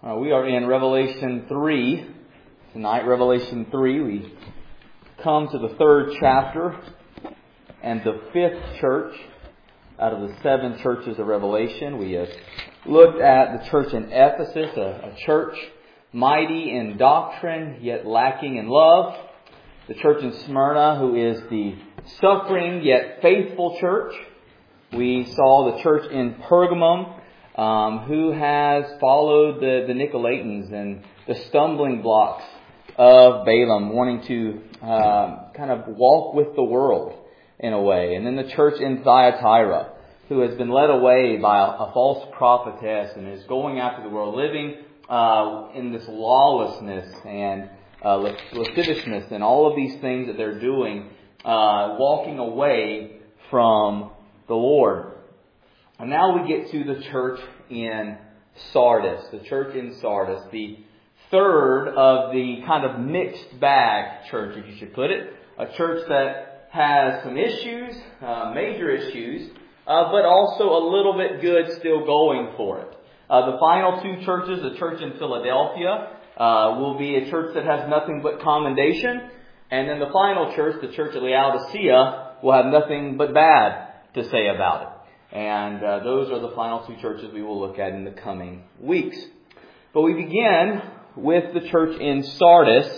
We are in Revelation 3. Tonight, Revelation 3, we come to the third chapter and the fifth church out of the seven churches of Revelation. We have looked at the church in Ephesus, a church mighty in doctrine, yet lacking in love. The church in Smyrna, who is the suffering yet faithful church. We saw the church in Pergamum, who has followed the Nicolaitans and the stumbling blocks of Balaam, wanting to kind of walk with the world in a way. And then the church in Thyatira, who has been led away by a false prophetess and is going after the world, living in this lawlessness and lasciviousness and all of these things that they're doing, walking away from the Lord. And now we get to the church in Sardis. The church in Sardis, the third of the kind of mixed bag church, if you should put it. A church that has some issues, major issues, but also a little bit good still going for it. The final two churches, the church in Philadelphia, will be a church that has nothing but commendation. And then the final church, the church at Laodicea, will have nothing but bad to say about it. And those are the final two churches we will look at in the coming weeks. But we begin with the church in Sardis,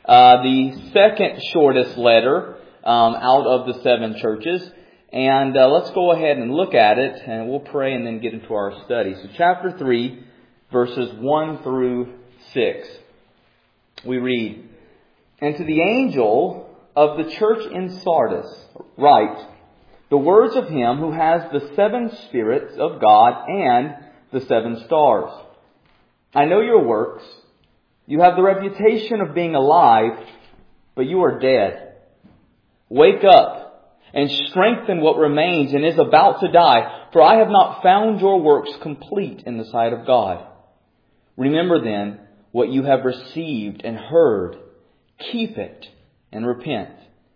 the second shortest letter out of the seven churches. And let's go ahead and look at it, and we'll pray and then get into our study. So chapter 3, verses 1 through 6. We read, "And to the angel of the church in Sardis write, the words of him who has the seven spirits of God and the seven stars. I know your works. You have the reputation of being alive, but you are dead. Wake up and strengthen what remains and is about to die, for I have not found your works complete in the sight of God. Remember then what you have received and heard. Keep it and repent.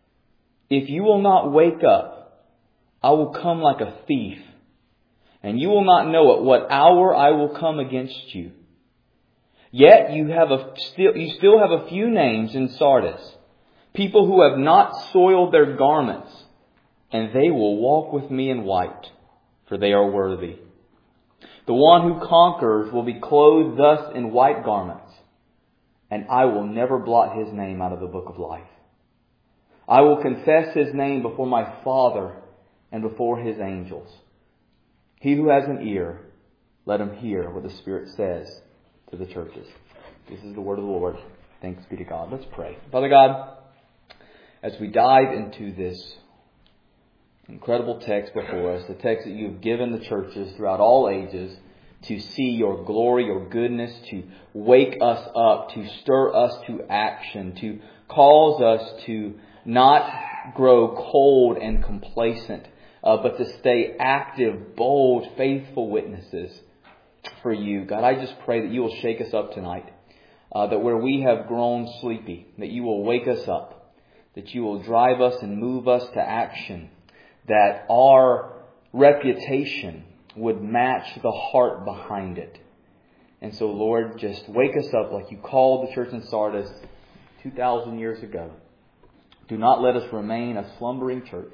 If you will not wake up, I will come like a thief, and you will not know at what hour I will come against you. Yet you still have a few names in Sardis, people who have not soiled their garments, and they will walk with me in white, for they are worthy. The one who conquers will be clothed thus in white garments, and I will never blot his name out of the book of life. I will confess his name before my Father and before his angels. He who has an ear, let him hear what the Spirit says to the churches." This is the word of the Lord. Thanks be to God. Let's pray. Father God, as we dive into this incredible text before us, the text that you have given the churches throughout all ages to see your glory, your goodness, to wake us up, to stir us to action, to cause us to not grow cold and complacent, but to stay active, bold, faithful witnesses for you. God, I just pray that you will shake us up tonight. That where we have grown sleepy, that you will wake us up. That you will drive us and move us to action. That our reputation would match the heart behind it. And so, Lord, just wake us up like you called the church in Sardis 2,000 years ago. Do not let us remain a slumbering church.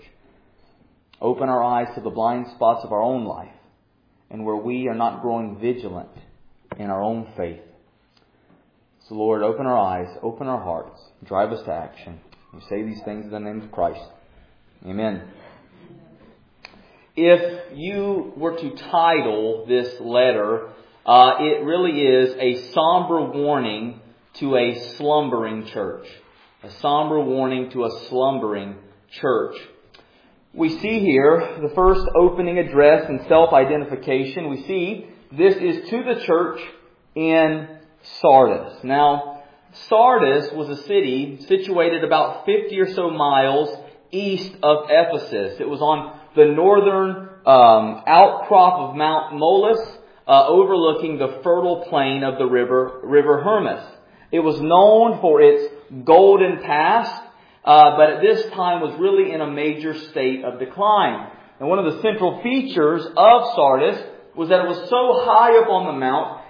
Open our eyes to the blind spots of our own life and where we are not growing vigilant in our own faith. So, Lord, open our eyes, open our hearts, drive us to action. We say these things in the name of Christ. Amen. If you were to title this letter, it really is a somber warning to a slumbering church. A somber warning to a slumbering church. We see here the first opening address and self-identification. We see this is to the church in Sardis. Now, Sardis was a city situated about 50 or so miles east of Ephesus. It was on the northern outcrop of Mount Molus, overlooking the fertile plain of the river Hermus. It was known for its golden past, but at this time was really in a major state of decline. And one of the central features of Sardis was that it was so high up on the mount,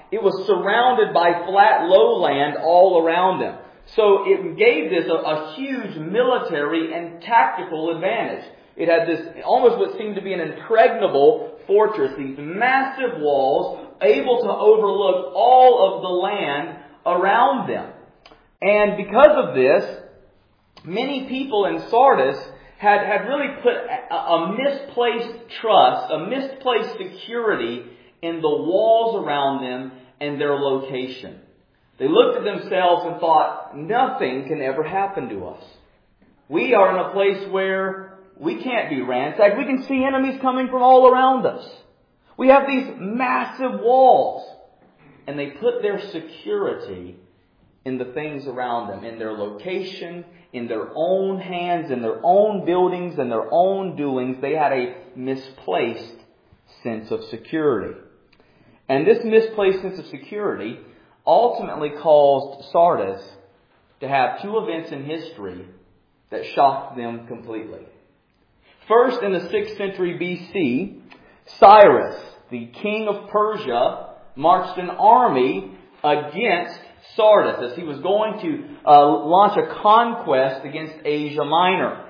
it was surrounded by flat lowland all around them. So it gave this a huge military and tactical advantage. It had this almost what seemed to be an impregnable fortress, these massive walls, able to overlook all of the land around them. And because of this, many people in Sardis had really put a misplaced trust, a misplaced security in the walls around them and their location. They looked at themselves and thought, nothing can ever happen to us. We are in a place where we can't be ransacked. We can see enemies coming from all around us. We have these massive walls. And they put their security in the things around them, in their location, in their own hands, in their own buildings, and their own doings. They had a misplaced sense of security. And this misplaced sense of security ultimately caused Sardis to have two events in history that shocked them completely. First, in the 6th century BC, Cyrus, the king of Persia, marched an army against Sardis as he was going to launch a conquest against Asia Minor.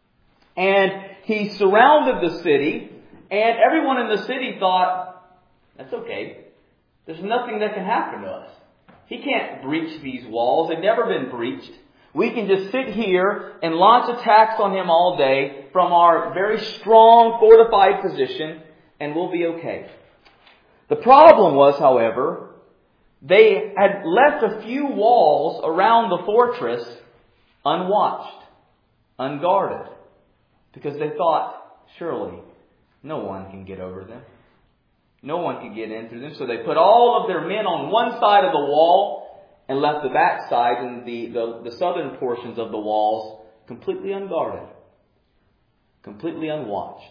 And he surrounded the city, and everyone in the city thought, that's okay. There's nothing that can happen to us. He can't breach these walls. They've never been breached. We can just sit here and launch attacks on him all day from our very strong, fortified position, and we'll be okay. The problem was, however, they had left a few walls around the fortress unwatched, unguarded, because they thought, surely no one can get over them. No one can get in through them. So they put all of their men on one side of the wall and left the back side and the southern portions of the walls completely unguarded, completely unwatched.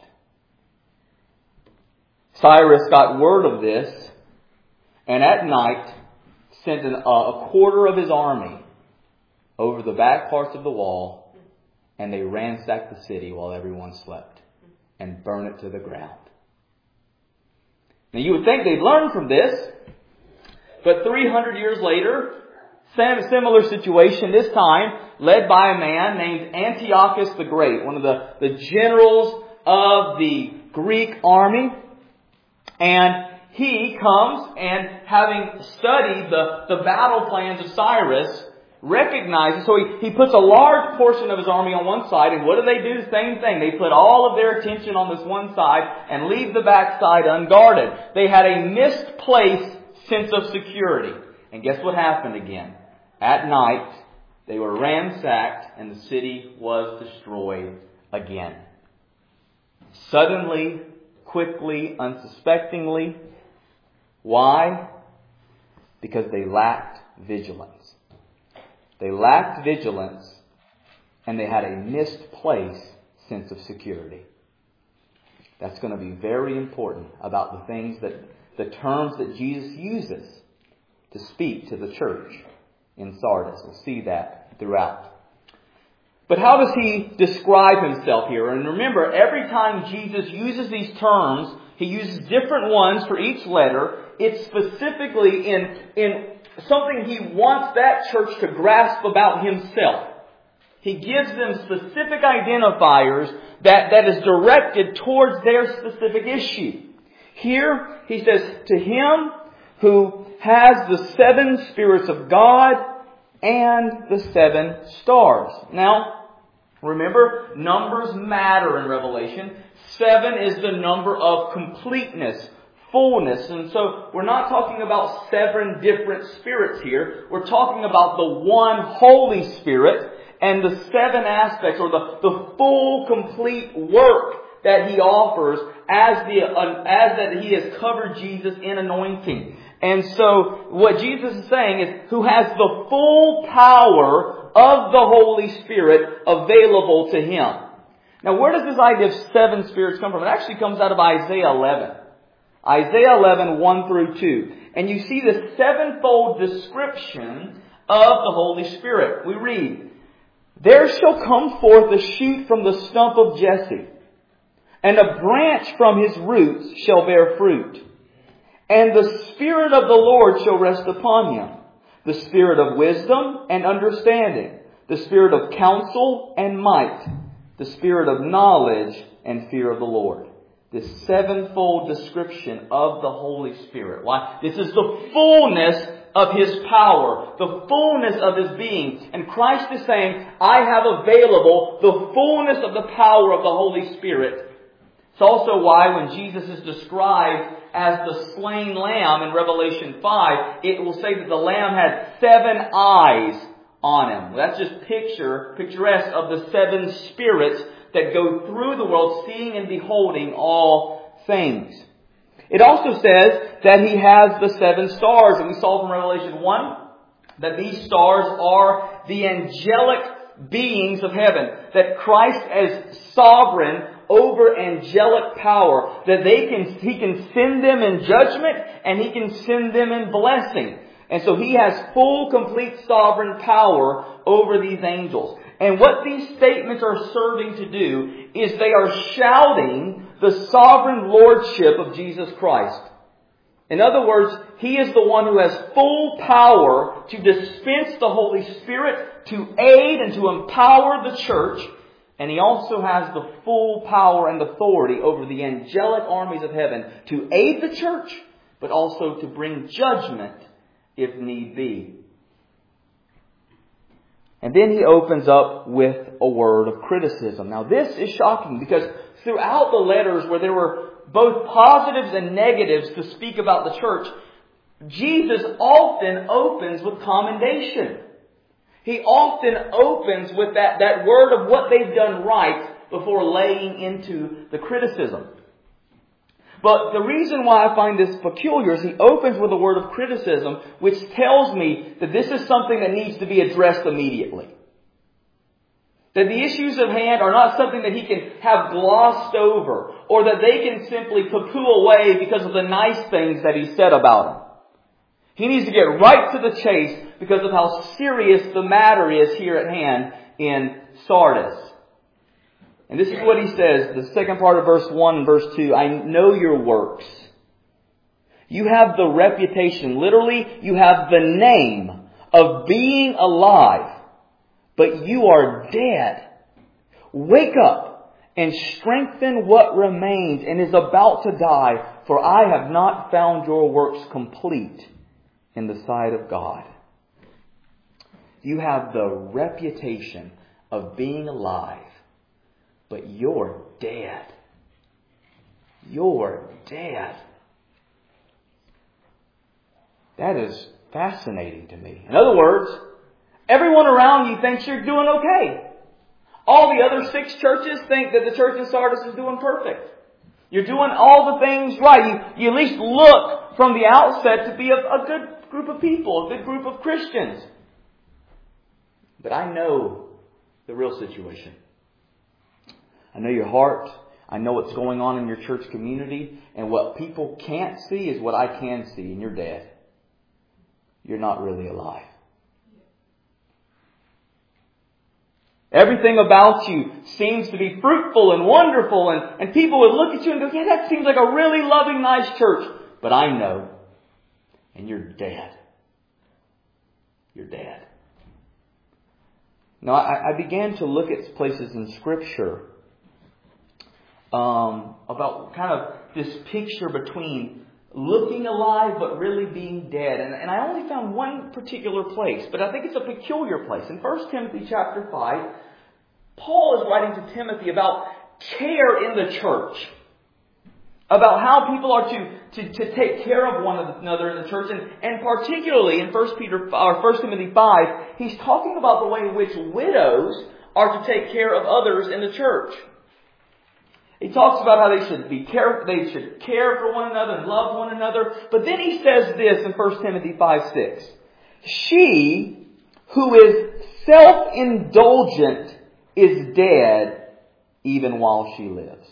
Cyrus got word of this, and at night sent a quarter of his army over the back parts of the wall, and they ransacked the city while everyone slept and burned it to the ground. Now you would think they'd learn from this, but 300 years later, similar situation, this time led by a man named Antiochus the Great, one of the generals of the Greek army. And he comes and, having studied the battle plans of Cyrus, recognizes, so he puts a large portion of his army on one side, and what do? The same thing. They put all of their attention on this one side and leave the back side unguarded. They had a misplaced sense of security. And guess what happened again? At night, they were ransacked and the city was destroyed again. Suddenly, quickly, unsuspectingly. Why? Because they lacked vigilance. They lacked vigilance, and they had a misplaced sense of security. That's going to be very important about the things the terms that Jesus uses to speak to the church in Sardis. We'll see that throughout. But how does he describe himself here? And remember, every time Jesus uses these terms, he uses different ones for each letter. It's specifically in something he wants that church to grasp about himself. He gives them specific identifiers that is directed towards their specific issue. Here, he says, to him who has the 7 spirits of God and the 7 stars. Now, remember, numbers matter in Revelation. 7 is the number of completeness, fullness. And so we're not talking about 7 different spirits here. We're talking about the one Holy Spirit and the 7 aspects, or the full, complete work that He offers as that He has covered Jesus in anointing. And so what Jesus is saying is, who has the full power of the Holy Spirit available to Him. Now, where does this idea of 7 spirits come from? It actually comes out of Isaiah 11. Isaiah 11, 1 through 2. And you see the 7-fold description of the Holy Spirit. We read, "There shall come forth a shoot from the stump of Jesse, and a branch from his roots shall bear fruit. And the Spirit of the Lord shall rest upon him, the Spirit of wisdom and understanding, the Spirit of counsel and might, the Spirit of knowledge and fear of the Lord. This sevenfold description of the Holy Spirit. Why? This is the fullness of His power, the fullness of His being. And Christ is saying, I have available the fullness of the power of the Holy Spirit. It's also why when Jesus is described as the slain lamb in Revelation 5, it will say that the lamb had 7 eyes on him. That's just picturesque of the 7 spirits that go through the world, seeing and beholding all things. It also says that He has the 7 stars. And we saw from Revelation 1 that these stars are the angelic beings of heaven. That Christ as sovereign over angelic power, that He can send them in judgment and He can send them in blessing. And so He has full, complete sovereign power over these angels. And what these statements are serving to do is they are shouting the sovereign lordship of Jesus Christ. In other words, He is the one who has full power to dispense the Holy Spirit, to aid and to empower the church. And He also has the full power and authority over the angelic armies of heaven to aid the church, but also to bring judgment if need be. And then He opens up with a word of criticism. Now this is shocking because throughout the letters where there were both positives and negatives to speak about the church, Jesus often opens with commendation. He often opens with that word of what they've done right before laying into the criticism. But the reason why I find this peculiar is He opens with a word of criticism, which tells me that this is something that needs to be addressed immediately. That the issues of hand are not something that He can have glossed over, or that they can simply poo-poo away because of the nice things that He said about them. He needs to get right to the chase because of how serious the matter is here at hand in Sardis. And this is what he says, the second part of verse 1 and verse 2. I know your works. You have the reputation, literally, you have the name of being alive, but you are dead. Wake up and strengthen what remains and is about to die, for I have not found your works complete in the sight of God. You have the reputation of being alive, but you're dead. You're dead. That is fascinating to me. In other words, everyone around you thinks you're doing okay. All the other 6 churches think that the church in Sardis is doing perfect. You're doing all the things right. You at least look from the outset to be a good group of people, a good group of Christians. But I know the real situation. I know your heart. I know what's going on in your church community. And what people can't see is what I can see. And you're dead. You're not really alive. Everything about you seems to be fruitful and wonderful. And people would look at you and go, yeah, that seems like a really loving, nice church. But I know. And you're dead. You're dead. Now, I began to look at places in Scripture about kind of this picture between looking alive but really being dead. And I only found one particular place, but I think it's a peculiar place. In 1 Timothy chapter 5, Paul is writing to Timothy about care in the church. About how people are to take care of one another in the church. And particularly in 1 Timothy 5, he's talking about the way in which widows are to take care of others in the church. He talks about how they should care for one another and love one another. But then he says this in 1 Timothy 5:6. She who is self-indulgent is dead even while she lives.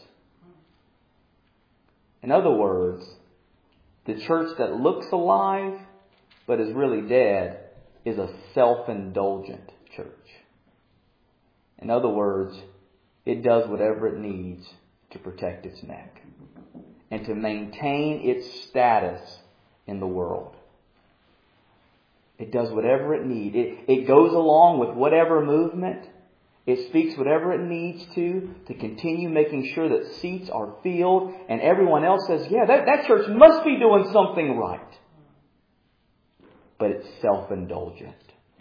In other words, the church that looks alive but is really dead is a self-indulgent church. In other words, it does whatever it needs to protect its neck and to maintain its status in the world. It does whatever it needs. It goes along with whatever movement. It speaks whatever it needs to continue making sure that seats are filled and everyone else says, yeah, that church must be doing something right. But it's self-indulgent.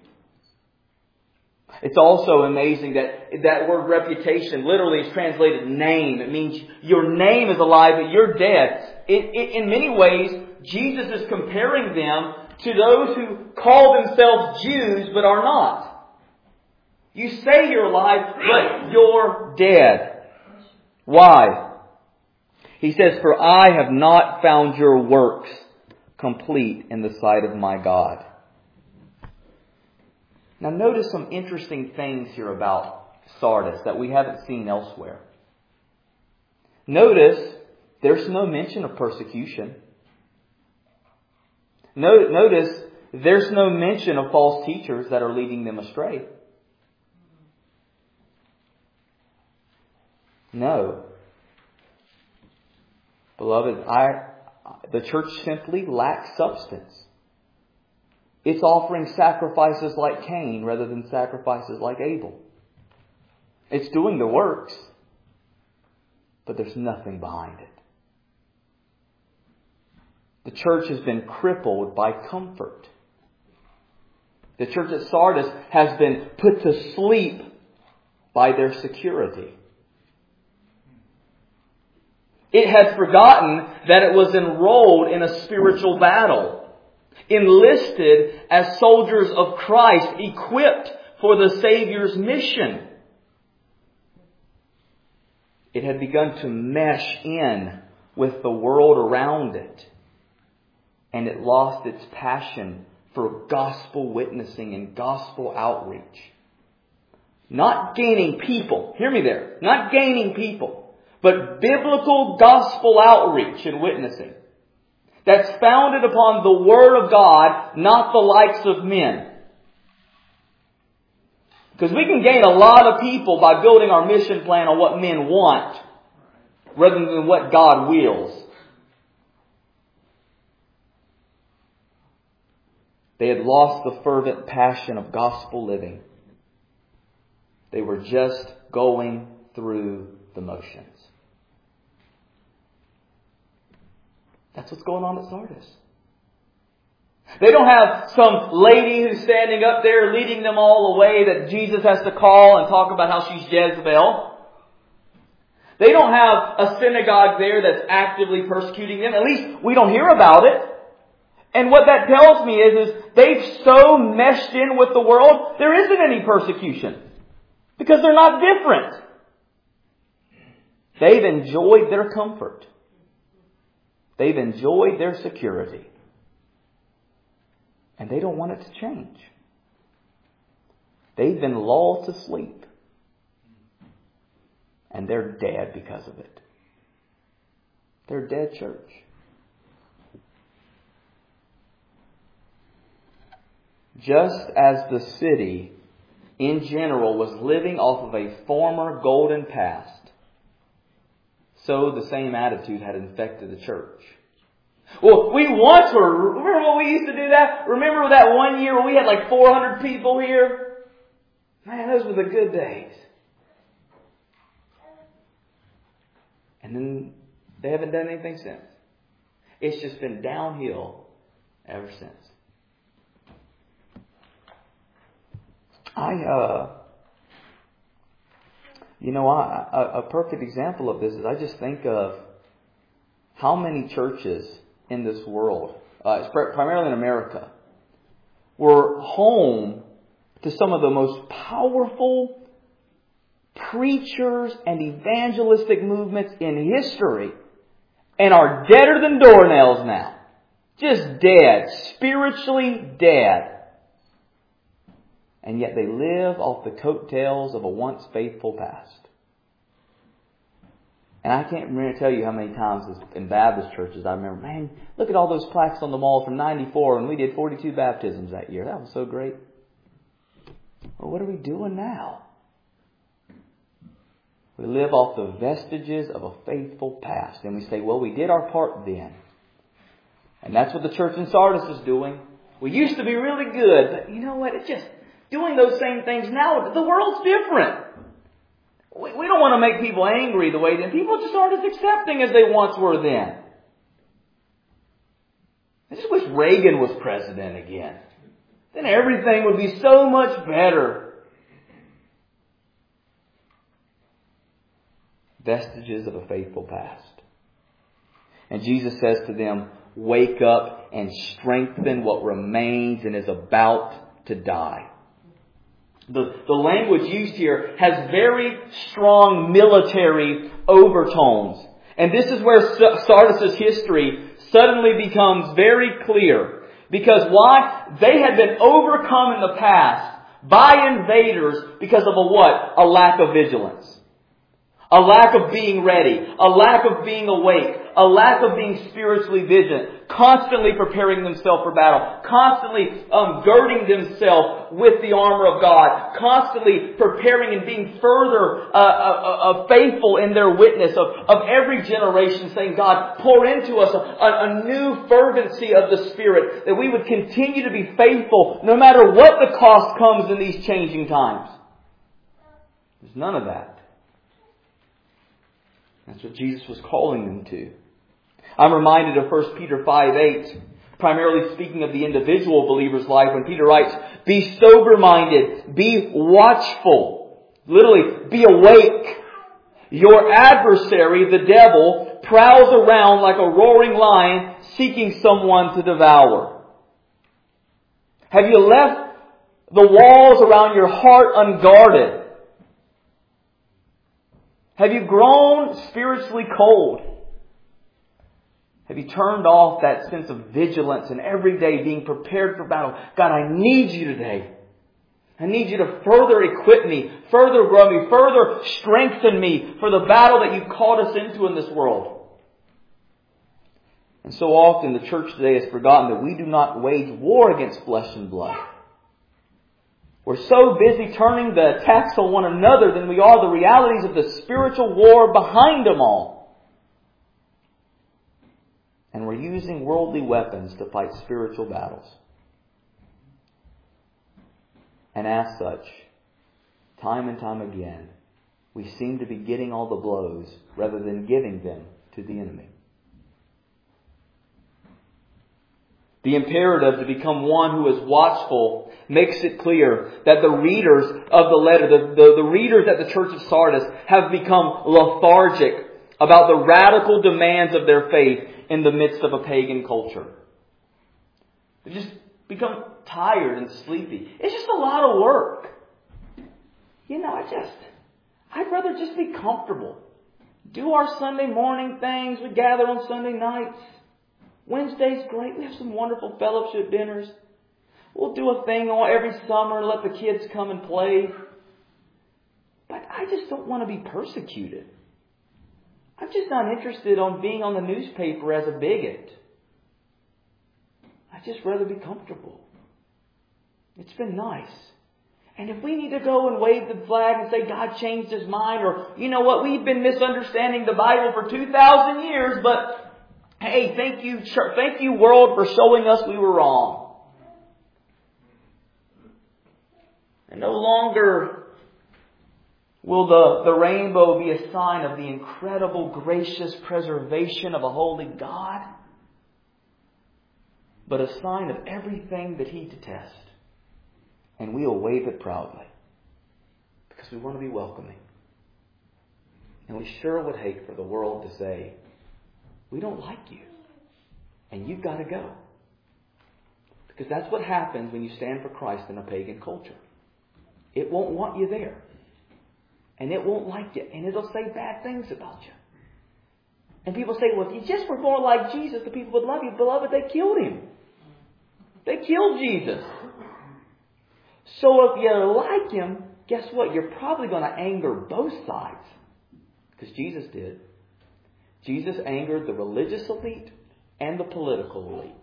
It's also amazing that word reputation literally is translated name. It means your name is alive, but you're dead. In many ways, Jesus is comparing them to those who call themselves Jews but are not. You say you're alive, but you're dead. Why? He says, for I have not found your works complete in the sight of my God. Now notice some interesting things here about Sardis that we haven't seen elsewhere. Notice there's no mention of persecution. Notice there's no mention of false teachers that are leading them astray. No. Beloved, the church simply lacks substance. It's offering sacrifices like Cain rather than sacrifices like Abel. It's doing the works, but there's nothing behind it. The church has been crippled by comfort. The church at Sardis has been put to sleep by their security. It had forgotten that it was enrolled in a spiritual battle, enlisted as soldiers of Christ, equipped for the Savior's mission. It had begun to mesh in with the world around it, and it lost its passion for gospel witnessing and gospel outreach. Not gaining people, hear me there, not gaining people, but biblical gospel outreach and witnessing that's founded upon the Word of God, not the likes of men. Because we can gain a lot of people by building our mission plan on what men want rather than what God wills. They had lost the fervent passion of gospel living. They were just going through the motions. That's what's going on at Sardis. They don't have some lady who's standing up there leading them all away that Jesus has to call and talk about how she's Jezebel. They don't have a synagogue there that's actively persecuting them. At least we don't hear about it. And what that tells me is they've so meshed in with the world, there isn't any persecution. Because they're not different. They've enjoyed their comfort. They've enjoyed their security. And they don't want it to change. They've been lulled to sleep. And they're dead because of it. They're a dead church. Just as the city in general was living off of a former golden past, so the same attitude had infected the church. Well, we once were, remember when we used to do that? Remember that one year when we had like 400 people here? Man, those were the good days. And then they haven't done anything since. It's just been downhill ever since. A perfect example of this is I just think of how many churches in this world, primarily in America, were home to some of the most powerful preachers and evangelistic movements in history and are deader than doornails now. Just dead, spiritually dead. And yet they live off the coattails of a once faithful past. And I can't remember tell you how many times in Baptist churches I remember, man, look at all those plaques on the wall from 94 and we did 42 baptisms that year. That was so great. Well, what are we doing now? We live off the vestiges of a faithful past. And we say, well, we did our part then. And that's what the church in Sardis is doing. We used to be really good, but you know what? It's just doing those same things now. The world's different. We don't want to make people angry the way then. People just aren't as accepting as they once were then. I just wish Reagan was president again. Then everything would be so much better. Vestiges of a faithful past. And Jesus says to them, wake up and strengthen what remains and is about to die. The language used here has very strong military overtones. And this is where Sardis' history suddenly becomes very clear. Because why? They had been overcome in the past by invaders because of a what? A lack of vigilance. A lack of being ready. A lack of being awake. A lack of being spiritually vigilant. Constantly preparing themselves for battle. Constantly girding themselves with the armor of God. Constantly preparing and being further faithful in their witness of every generation, saying, God, pour into us a new fervency of the Spirit, that we would continue to be faithful no matter what the cost comes in these changing times. There's none of that. That's what Jesus was calling them to. I'm reminded of 1 Peter 5:8, primarily speaking of the individual believer's life, when Peter writes, be sober-minded, be watchful, literally, be awake. Your adversary, the devil, prowls around like a roaring lion, seeking someone to devour. Have you left the walls around your heart unguarded? Have you grown spiritually cold? Have you turned off that sense of vigilance and every day being prepared for battle? God, I need you today. I need you to further equip me, further grow me, further strengthen me for the battle that you've called us into in this world. And so often the church today has forgotten that we do not wage war against flesh and blood. We're so busy turning the attacks on one another than we are the realities of the spiritual war behind them all. And we're using worldly weapons to fight spiritual battles. And as such, time and time again, we seem to be getting all the blows rather than giving them to the enemy. The imperative to become one who is watchful makes it clear that the readers of the letter, the readers at the church of Sardis, have become lethargic about the radical demands of their faith in the midst of a pagan culture. They just become tired and sleepy. It's just a lot of work. I'd rather just be comfortable. Do our Sunday morning things. We gather on Sunday nights. Wednesday's great. We have some wonderful fellowship dinners. We'll do a thing every summer and let the kids come and play. But I just don't want to be persecuted. I'm just not interested in being on the newspaper as a bigot. I'd just rather be comfortable. It's been nice. And if we need to go and wave the flag and say God changed His mind, or you know what, we've been misunderstanding the Bible for 2,000 years, but hey, thank you world for showing us we were wrong. And no longer will the rainbow be a sign of the incredible gracious preservation of a holy God, but a sign of everything that He detests. And we will wave it proudly because we want to be welcoming. And we sure would hate for the world to say, we don't like you, and you've got to go. Because that's what happens when you stand for Christ in a pagan culture. It won't want you there. And it won't like you. And it'll say bad things about you. And people say, well, if you just were more like Jesus, the people would love you. Beloved, they killed Him. They killed Jesus. So if you like Him, guess what? You're probably going to anger both sides. Because Jesus did. Jesus angered the religious elite and the political elite.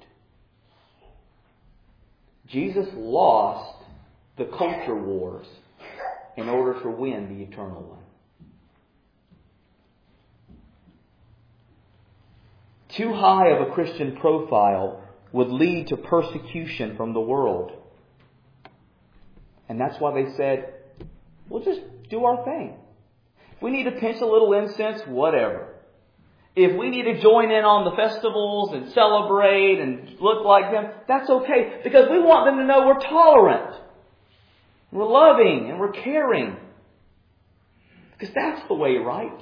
Jesus lost the culture wars in order to win the eternal one. too high of a Christian profile would lead to persecution from the world. And that's why they said, we'll just do our thing. If we need to pinch a little incense, whatever. If we need to join in on the festivals and celebrate and look like them, that's okay. Because we want them to know we're tolerant. We're loving and we're caring. Because that's the way, right?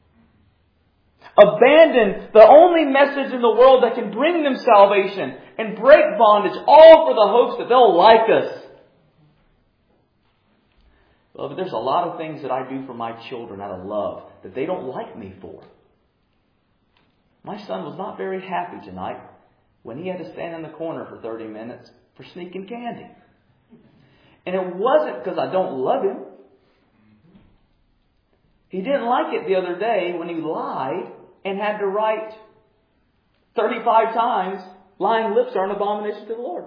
Abandon the only message in the world that can bring them salvation and break bondage, all for the hopes that they'll like us. Well, but there's a lot of things that I do for my children out of love that they don't like me for. My son was not very happy tonight when he had to stand in the corner for 30 minutes for sneaking candy. And it wasn't because I don't love him. He didn't like it the other day when he lied and had to write 35 times, lying lips are an abomination to the Lord.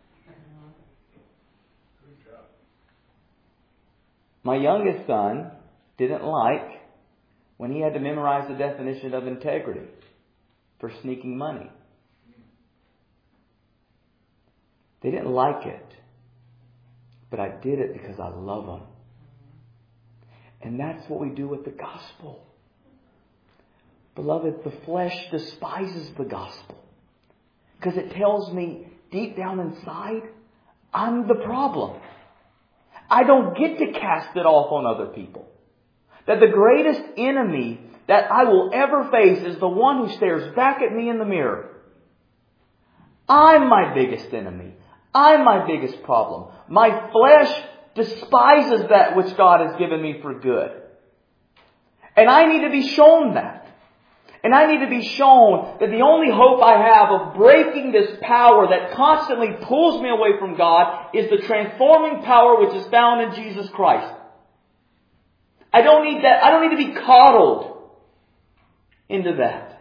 My youngest son didn't like when he had to memorize the definition of integrity for sneaking money. They didn't like it, but I did it because I love them. And that's what we do with the gospel. Beloved, the flesh despises the gospel because it tells me deep down inside, I'm the problem. I don't get to cast it off on other people. That the greatest enemy that I will ever face is the one who stares back at me in the mirror. I'm my biggest enemy. I'm my biggest problem. My flesh despises that which God has given me for good. And I need to be shown that. And I need to be shown that the only hope I have of breaking this power that constantly pulls me away from God is the transforming power which is found in Jesus Christ. I don't need that. I don't need to be coddled into that.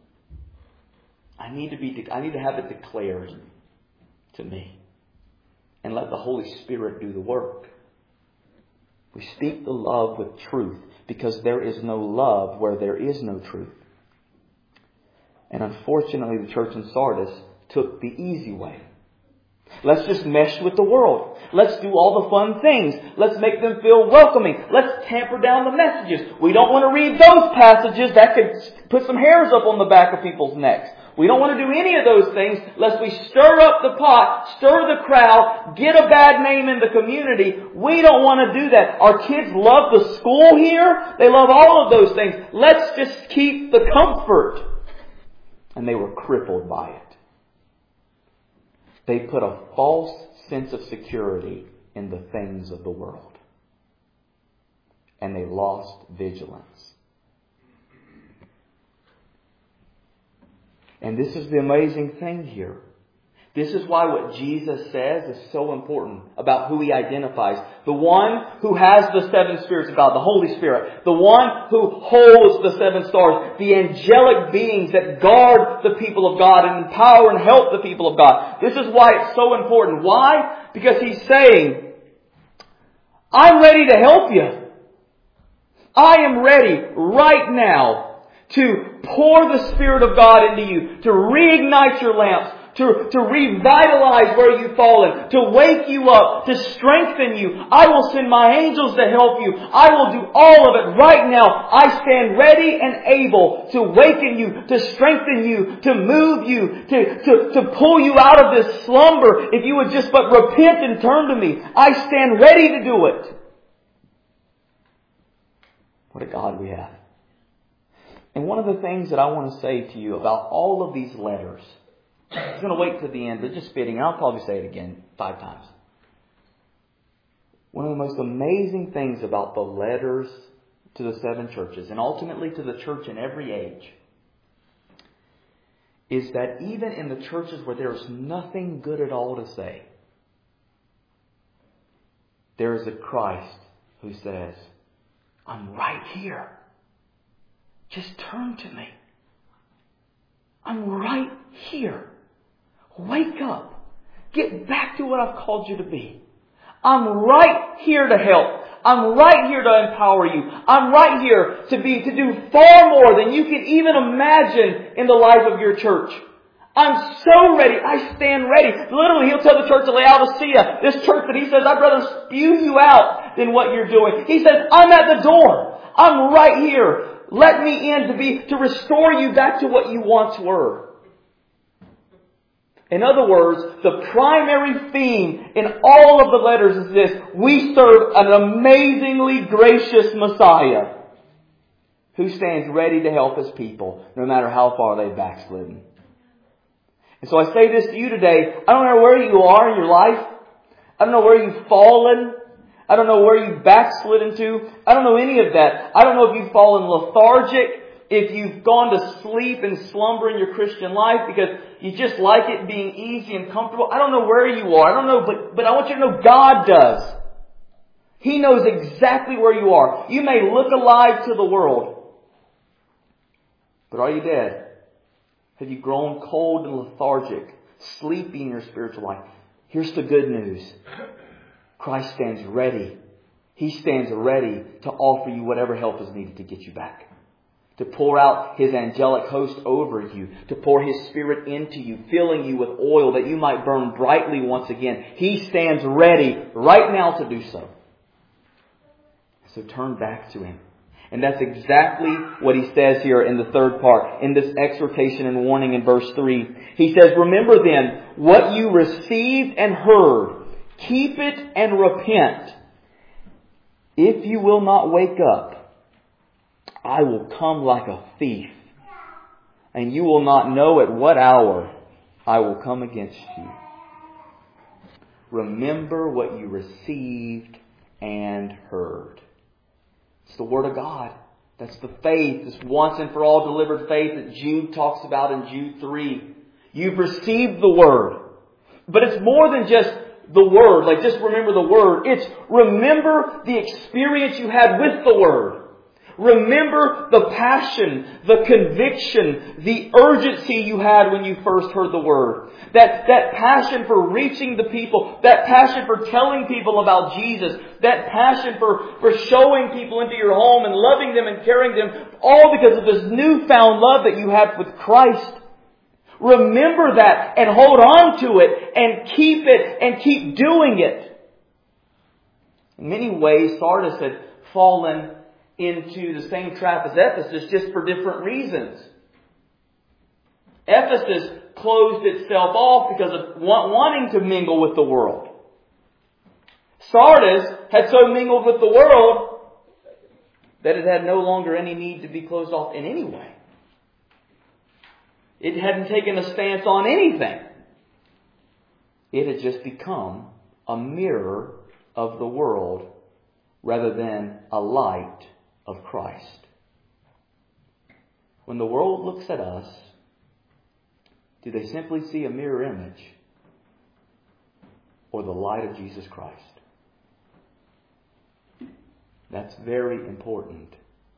I need to have it declared to me. And let the Holy Spirit do the work. We speak the love with truth because there is no love where there is no truth. And unfortunately, the church in Sardis took the easy way. Let's just mesh with the world. Let's do all the fun things. Let's make them feel welcoming. Let's tamper down the messages. We don't want to read those passages. That could put some hairs up on the back of people's necks. We don't want to do any of those things lest we stir up the pot, stir the crowd, get a bad name in the community. We don't want to do that. Our kids love the school here. They love all of those things. Let's just keep the comfort. And they were crippled by it. They put a false sense of security in the things of the world. And they lost vigilance. And this is the amazing thing here. This is why what Jesus says is so important about who He identifies. The one who has the seven spirits of God, the Holy Spirit. The one who holds the seven stars. The angelic beings that guard the people of God and empower and help the people of God. This is why it's so important. Why? Because He's saying, I'm ready to help you. I am ready right now to pour the Spirit of God into you. To reignite your lamps. To revitalize where you've fallen. To wake you up. To strengthen you. I will send my angels to help you. I will do all of it right now. I stand ready and able to waken you. To strengthen you. To move you. To pull you out of this slumber. If you would just but repent and turn to me. I stand ready to do it. What a God we have. And one of the things that I want to say to you about all of these letters, I'm going to wait to the end, but just fitting, and I'll probably say it again 5 times. One of the most amazing things about the letters to the 7 churches, and ultimately to the church in every age, is that even in the churches where there's nothing good at all to say, there is a Christ who says, I'm right here. Just turn to me. I'm right here. Wake up. Get back to what I've called you to be. I'm right here to help. I'm right here to empower you. I'm right here to do far more than you can even imagine in the life of your church. I'm so ready. I stand ready. Literally, He'll tell the church of Laodicea, this church that He says, I'd rather spew you out than what you're doing. He says, I'm at the door. I'm right here. Let me in to restore you back to what you once were. In other words, the primary theme in all of the letters is this: we serve an amazingly gracious Messiah who stands ready to help His people, no matter how far they've backslidden. And so I say this to you today. I don't know where you are in your life. I don't know where you've fallen. I don't know where you've backslidden to. I don't know any of that. I don't know if you've fallen lethargic, if you've gone to sleep and slumber in your Christian life because you just like it being easy and comfortable. I don't know where you are. I don't know, but I want you to know God does. He knows exactly where you are. You may look alive to the world, but are you dead? Have you grown cold and lethargic, sleepy in your spiritual life? Here's the good news. Christ stands ready. He stands ready to offer you whatever help is needed to get you back. To pour out His angelic host over you. To pour His Spirit into you, filling you with oil that you might burn brightly once again. He stands ready right now to do so. So turn back to Him. And that's exactly what He says here in the third part, in this exhortation and warning in verse 3. He says, remember then what you received and heard. Keep it and repent. If you will not wake up, I will come like a thief, and you will not know at what hour I will come against you. Remember what you received and heard. It's the Word of God. That's the faith, this once and for all delivered faith that Jude talks about in Jude 3. You've received the Word. But it's more than just the Word, like just remember the Word. It's remember the experience you had with the Word. Remember the passion, the conviction, the urgency you had when you first heard the Word. That passion for reaching the people, that passion for telling people about Jesus, that passion for showing people into your home and loving them and caring them, all because of this newfound love that you have with Christ. Remember that and hold on to it and keep it and keep doing it. In many ways, Sardis had fallen into the same trap as Ephesus, just for different reasons. Ephesus closed itself off because of wanting to mingle with the world. Sardis had so mingled with the world that it had no longer any need to be closed off in any way. It hadn't taken a stance on anything. It had just become a mirror of the world rather than a light of Christ. When the world looks at us, do they simply see a mirror image or the light of Jesus Christ? That's very important.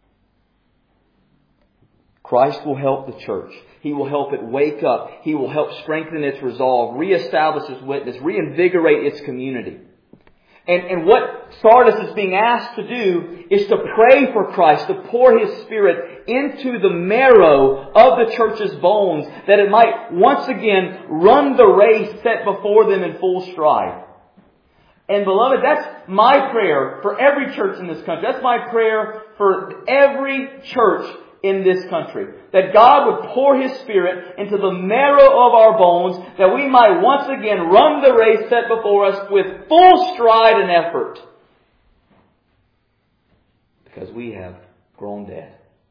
Christ will help the church. He will help it wake up. He will help strengthen its resolve, reestablish its witness, reinvigorate its community. And what Sardis is being asked to do is to pray for Christ, to pour His Spirit into the marrow of the church's bones, that it might once again run the race set before them in full stride. And beloved, that's my prayer for every church in this country. That's my prayer for every church in this country. That God would pour His Spirit into the marrow of our bones, that we might once again run the race set before us with full stride and effort. Because we have grown dead.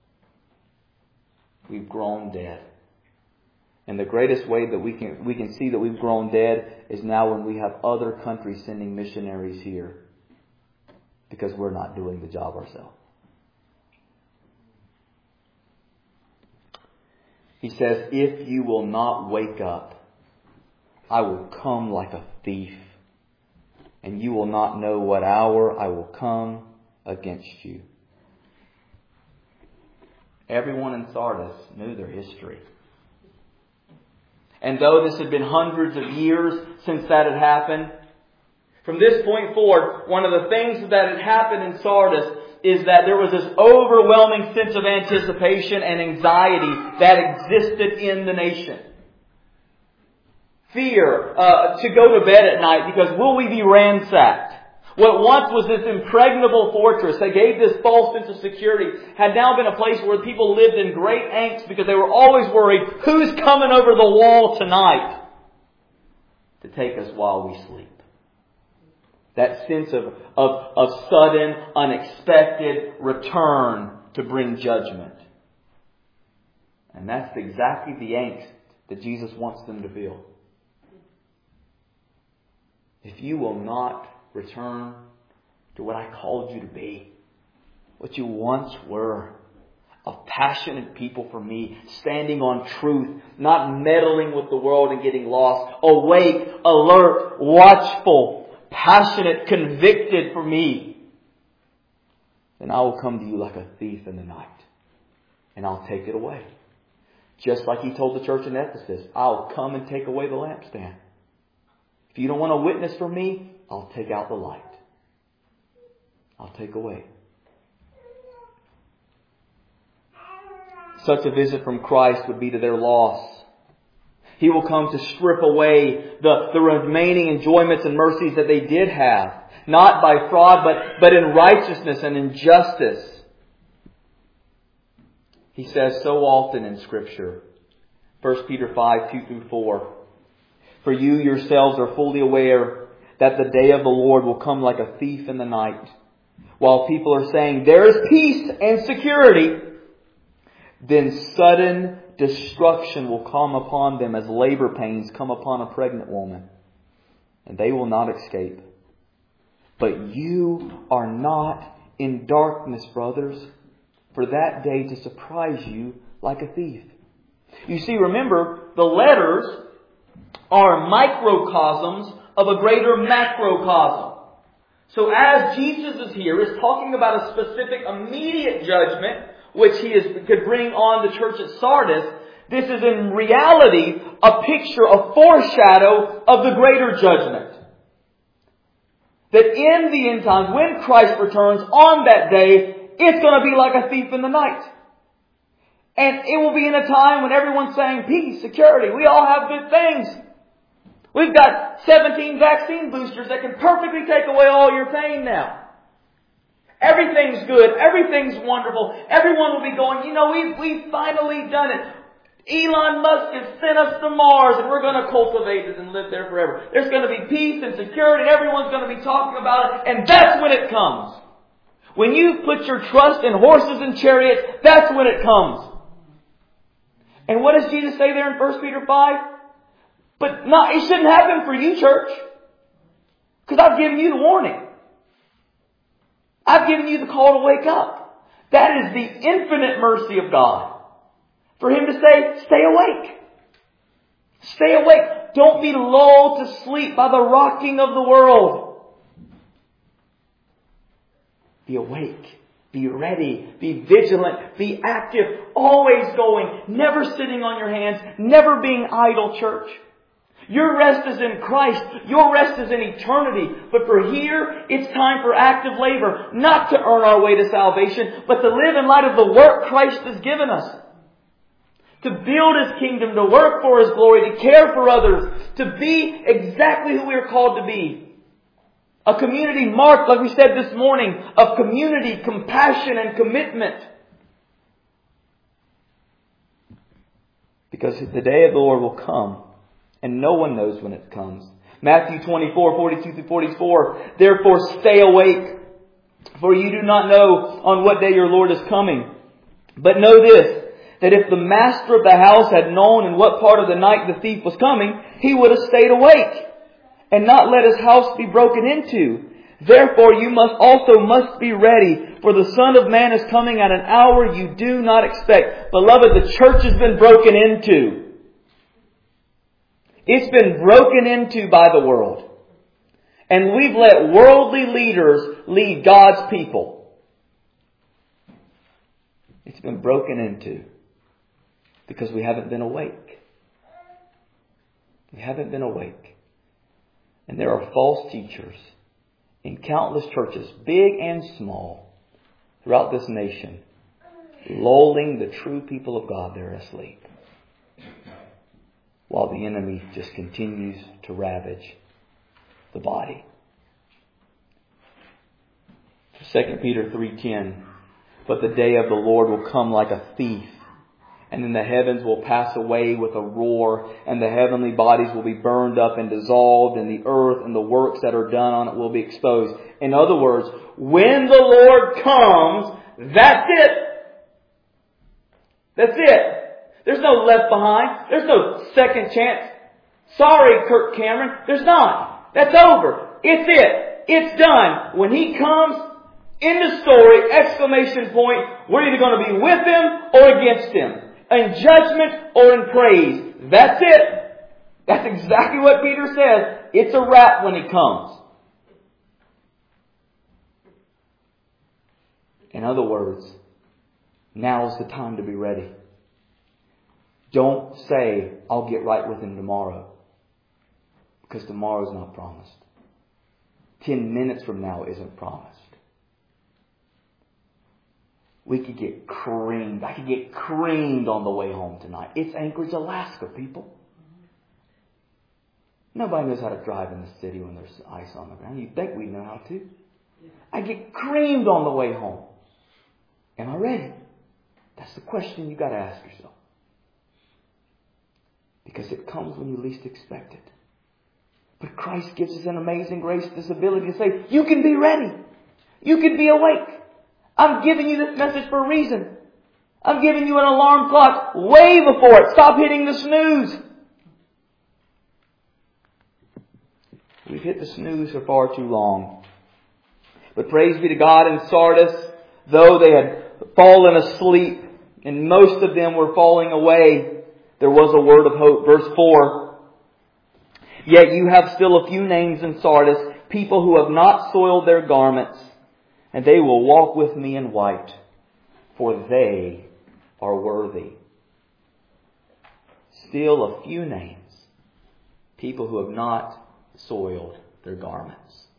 We've grown dead. And the greatest way that we can see that we've grown dead is now when we have other countries sending missionaries here. Because we're not doing the job ourselves. He says, if you will not wake up, I will come like a thief, and you will not know what hour I will come against you. Everyone in Sardis knew their history. And though this had been hundreds of years since that had happened, From this point forward, one of the things that had happened in Sardis is that there was this overwhelming sense of anticipation and anxiety that existed in the nation. Fear to go to bed at night because will we be ransacked? What once was this impregnable fortress that gave this false sense of security had now been a place where people lived in great angst because they were always worried, who's coming over the wall tonight to take us while we sleep? That sense of sudden, unexpected return to bring judgment. And that's exactly the angst that Jesus wants them to feel. If you will not return to what I called you to be, what you once were, a passionate people for me, standing on truth, not meddling with the world and getting lost, awake, alert, watchful, passionate, convicted for me, then I will come to you like a thief in the night, and I'll take it away. Just like He told the church in Ephesus, I'll come and take away the lampstand. If you don't want to witness for me, I'll take out the light. I'll take away. Such a visit from Christ would be to their loss. He will come to strip away the remaining enjoyments and mercies that they did have. Not by fraud, but in righteousness and in justice. He says so often in Scripture. 1 Peter 5:2-4. For you yourselves are fully aware that the day of the Lord will come like a thief in the night. While people are saying, there is peace and security, then sudden destruction will come upon them as labor pains come upon a pregnant woman. And they will not escape. But you are not in darkness, brothers, for that day to surprise you like a thief. You see, remember, the letters are microcosms of a greater macrocosm. So as Jesus is here, is talking about a specific immediate judgment, which He could bring on the church at Sardis, this is in reality a picture, a foreshadow of the greater judgment. That in the end times, when Christ returns on that day, it's going to be like a thief in the night. And it will be in a time when everyone's saying peace, security, we all have good things. We've got 17 vaccine boosters that can perfectly take away all your pain now. Everything's good. Everything's wonderful. Everyone will be going, we've finally done it. Elon Musk has sent us to Mars and we're going to cultivate it and live there forever. There's going to be peace and security and everyone's going to be talking about it. And that's when it comes. When you put your trust in horses and chariots, that's when it comes. And what does Jesus say there in 1 Peter 5? But it shouldn't happen for you, church. Because I've given you the warning. I've given you the call to wake up. That is the infinite mercy of God. For Him to say, stay awake. Stay awake. Don't be lulled to sleep by the rocking of the world. Be awake. Be ready. Be vigilant. Be active. Always going. Never sitting on your hands. Never being idle, church. Your rest is in Christ. Your rest is in eternity. But for here, it's time for active labor. Not to earn our way to salvation, but to live in light of the work Christ has given us. To build His kingdom, to work for His glory, to care for others, to be exactly who we are called to be. A community marked, like we said this morning, of community, compassion, and commitment. Because the day of the Lord will come. And no one knows when it comes. Matthew 24:42-44. Therefore stay awake, for you do not know on what day your Lord is coming. But know this, that if the master of the house had known in what part of the night the thief was coming, he would have stayed awake and not let his house be broken into. Therefore you must be ready, for the Son of Man is coming at an hour you do not expect. Beloved, the church has been broken into. It's been broken into by the world. And we've let worldly leaders lead God's people. It's been broken into because we haven't been awake. We haven't been awake. And there are false teachers in countless churches, big and small, throughout this nation, lulling the true people of God there asleep, while the enemy just continues to ravage the body. 2 Peter 3:10, but the day of the Lord will come like a thief, and then the heavens will pass away with a roar, and the heavenly bodies will be burned up and dissolved, and the earth and the works that are done on it will be exposed. In other words, when the Lord comes, that's it. That's it. There's no left behind. There's no second chance. Sorry, Kirk Cameron. There's not. That's over. It's it. It's done. When He comes, end of story, exclamation point, we're either going to be with Him or against Him. In judgment or in praise. That's it. That's exactly what Peter says. It's a wrap when He comes. In other words, now's the time to be ready. Don't say, I'll get right with Him tomorrow. Because tomorrow's not promised. 10 minutes from now isn't promised. We could get creamed. I could get creamed on the way home tonight. It's Anchorage, Alaska, people. Nobody knows how to drive in the city when there's ice on the ground. You'd think we'd know how to. I get creamed on the way home. Am I ready? That's the question you've got to ask yourself. Because it comes when you least expect it. But Christ gives us an amazing grace, this ability to say, you can be ready. You can be awake. I'm giving you this message for a reason. I'm giving you an alarm clock way before it. Stop hitting the snooze. We've hit the snooze for far too long. But praise be to God, in Sardis, though they had fallen asleep, and most of them were falling away, there was a word of hope. Verse 4. Yet you have still a few names in Sardis, people who have not soiled their garments, and they will walk with me in white, for they are worthy. Still a few names. People who have not soiled their garments.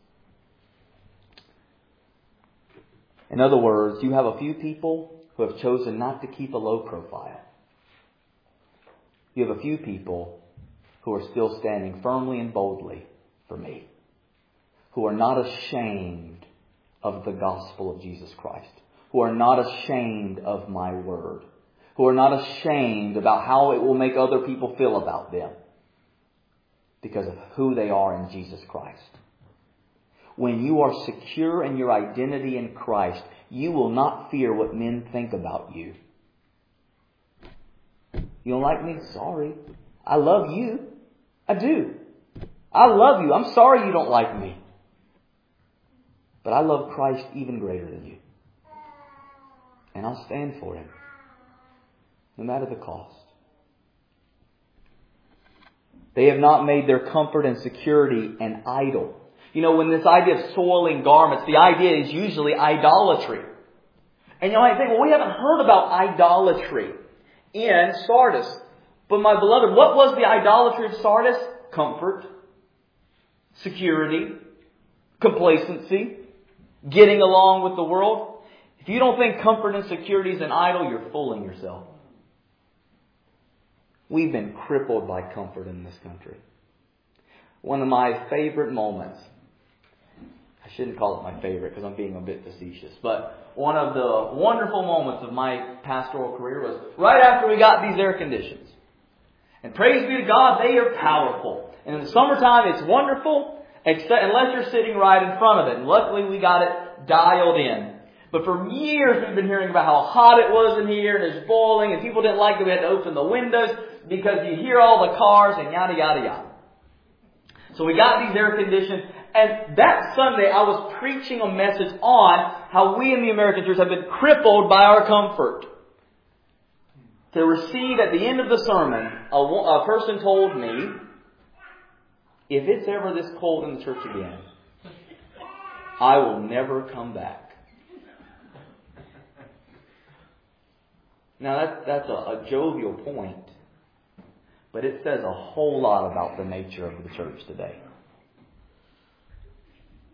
In other words, you have a few people who have chosen not to keep a low profile. You have a few people who are still standing firmly and boldly for me, who are not ashamed of the gospel of Jesus Christ, who are not ashamed of my word, who are not ashamed about how it will make other people feel about them because of who they are in Jesus Christ. When you are secure in your identity in Christ, you will not fear what men think about you. You don't like me? Sorry. I love you. I do. I love you. I'm sorry you don't like me. But I love Christ even greater than you. And I'll stand for Him, no matter the cost. They have not made their comfort and security an idol. You know, when this idea of soiling garments, the idea is usually idolatry. And you might think, well, we haven't heard about idolatry in Sardis. But my beloved, what was the idolatry of Sardis? Comfort, security, complacency, getting along with the world. If you don't think comfort and security is an idol, you're fooling yourself. We've been crippled by comfort in this country. One of my favorite moments, I shouldn't call it my favorite because I'm being a bit facetious, but one of the wonderful moments of my pastoral career was right after we got these air conditions. And praise be to God, they are powerful. And in the summertime, it's wonderful, unless you're sitting right in front of it. And luckily, we got it dialed in. But for years, we've been hearing about how hot it was in here, and it's boiling, and people didn't like that we had to open the windows because you hear all the cars and yada, yada, yada. So we got these air conditioned. And that Sunday, I was preaching a message on how we in the American church have been crippled by our comfort. To receive at the end of the sermon, a person told me, if it's ever this cold in the church again, I will never come back. Now that's a jovial point, but it says a whole lot about the nature of the church today.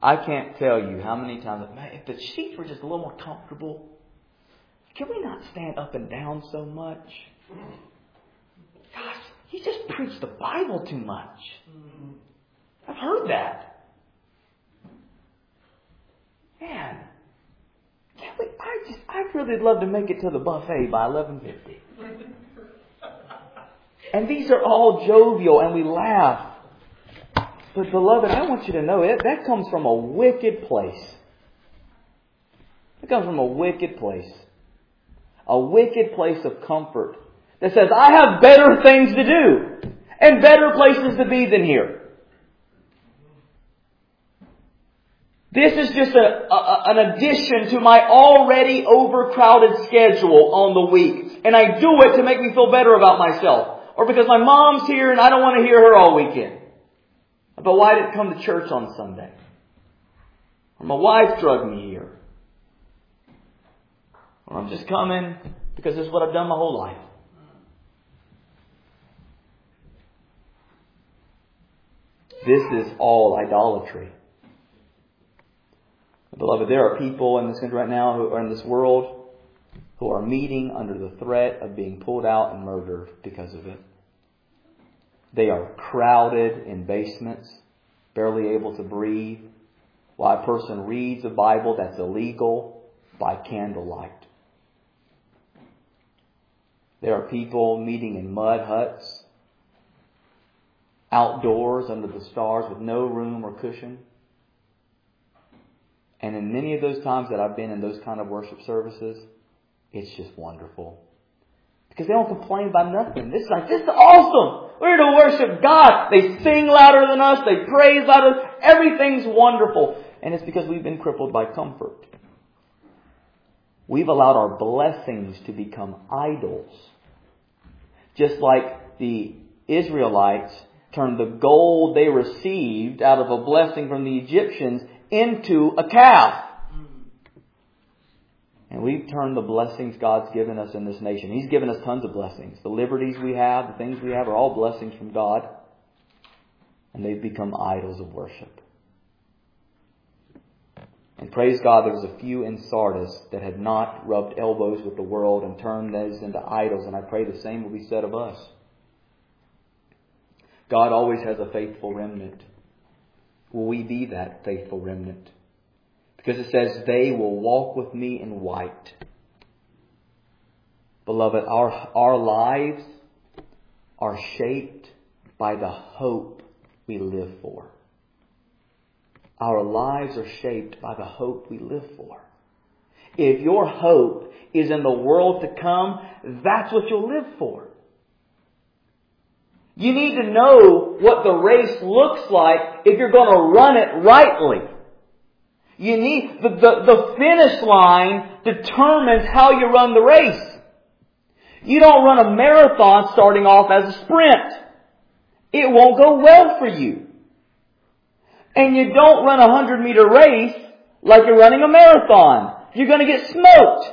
I can't tell you how many times, man, if the sheets were just a little more comfortable, can we not stand up and down so much? Gosh, you just preach the Bible too much. I've heard that. Man, can't we? I'd really love to make it to the buffet by 11:50. And these are all jovial, and we laugh. But beloved, I want you to know that comes from a wicked place. It comes from a wicked place. A wicked place of comfort that says, I have better things to do and better places to be than here. This is just an addition to my already overcrowded schedule on the week. And I do it to make me feel better about myself. Or because my mom's here and I don't want to hear her all weekend. But why didn't come to church on Sunday? Or my wife drugged me here. Or I'm just coming because this is what I've done my whole life. This is all idolatry. Beloved, there are people in this country right now who are in this world who are meeting under the threat of being pulled out and murdered because of it. They are crowded in basements, barely able to breathe, while a person reads a Bible that's illegal by candlelight. There are people meeting in mud huts, outdoors under the stars with no room or cushion. And in many of those times that I've been in those kind of worship services, it's just wonderful. Because they don't complain about nothing. This is awesome. We're to worship God. They sing louder than us. They praise louder. Everything's wonderful. And it's because we've been crippled by comfort. We've allowed our blessings to become idols. Just like the Israelites turned the gold they received out of a blessing from the Egyptians into a calf. And we've turned the blessings God's given us in this nation. He's given us tons of blessings. The liberties we have, the things we have are all blessings from God. And they've become idols of worship. And praise God, there was a few in Sardis that had not rubbed elbows with the world and turned those into idols. And I pray the same will be said of us. God always has a faithful remnant. Will we be that faithful remnant? Because it says, they will walk with me in white. Beloved, our lives are shaped by the hope we live for. Our lives are shaped by the hope we live for. If your hope is in the world to come, that's what you'll live for. You need to know what the race looks like if you're going to run it rightly. You need the finish line determines how you run the race. You don't run a marathon starting off as a sprint. It won't go well for you. And you don't run a 100-meter race like you're running a marathon. You're going to get smoked.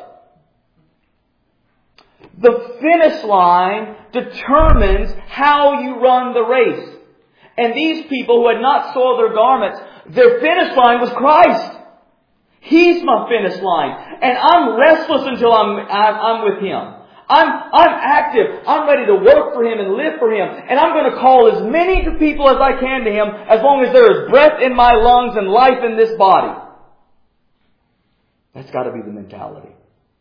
The finish line determines how you run the race. And these people who had not soiled their garments, their finish line was Christ. He's my finish line. And I'm restless until I'm with Him. I'm active. I'm ready to work for Him and live for Him. And I'm going to call as many people as I can to Him as long as there is breath in my lungs and life in this body. That's got to be the mentality.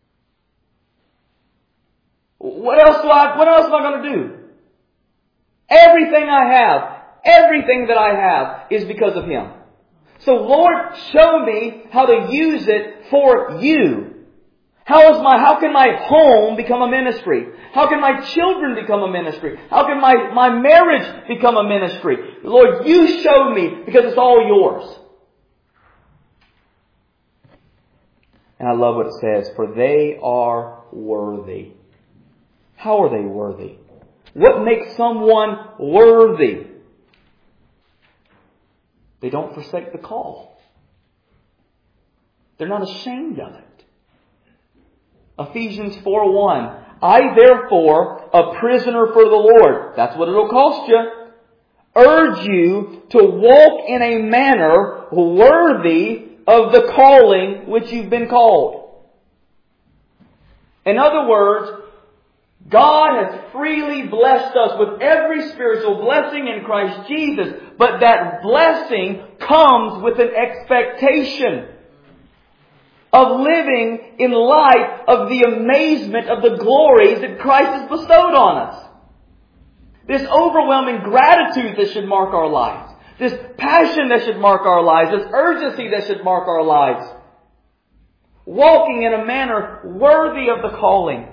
What else am I going to do? Everything that I have is because of Him. So Lord, show me how to use it for You. How can my home become a ministry? How can my children become a ministry? How can my marriage become a ministry? Lord, You show me because it's all Yours. And I love what it says, for they are worthy. How are they worthy? What makes someone worthy? They don't forsake the call. They're not ashamed of it. Ephesians 4:1. I therefore, a prisoner for the Lord. That's what it'll cost you. urge you to walk in a manner worthy of the calling which you've been called. In other words, God has freely blessed us with every spiritual blessing in Christ Jesus, but that blessing comes with an expectation of living in light of the amazement of the glories that Christ has bestowed on us. This overwhelming gratitude that should mark our lives. This passion that should mark our lives. This urgency that should mark our lives. Walking in a manner worthy of the calling.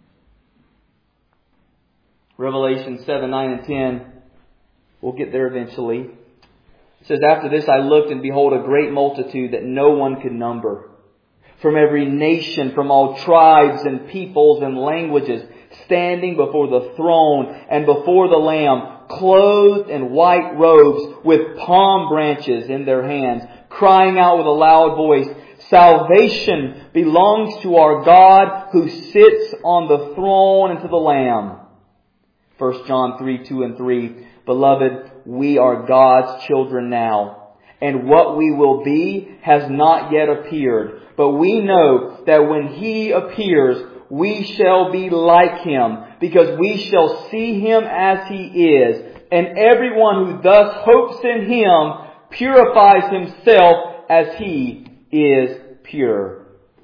Revelation 7, 9, and 10. We'll get there eventually. It says, "After this I looked, and behold, a great multitude that no one could number, from every nation, from all tribes and peoples and languages, standing before the throne and before the Lamb, clothed in white robes, with palm branches in their hands, crying out with a loud voice, 'Salvation belongs to our God who sits on the throne and to the Lamb.'" 1 John 3, 2 and 3. "Beloved, we are God's children now, and what we will be has not yet appeared. But we know that when He appears, we shall be like Him, because we shall see Him as He is. And everyone who thus hopes in Him purifies himself as He is pure."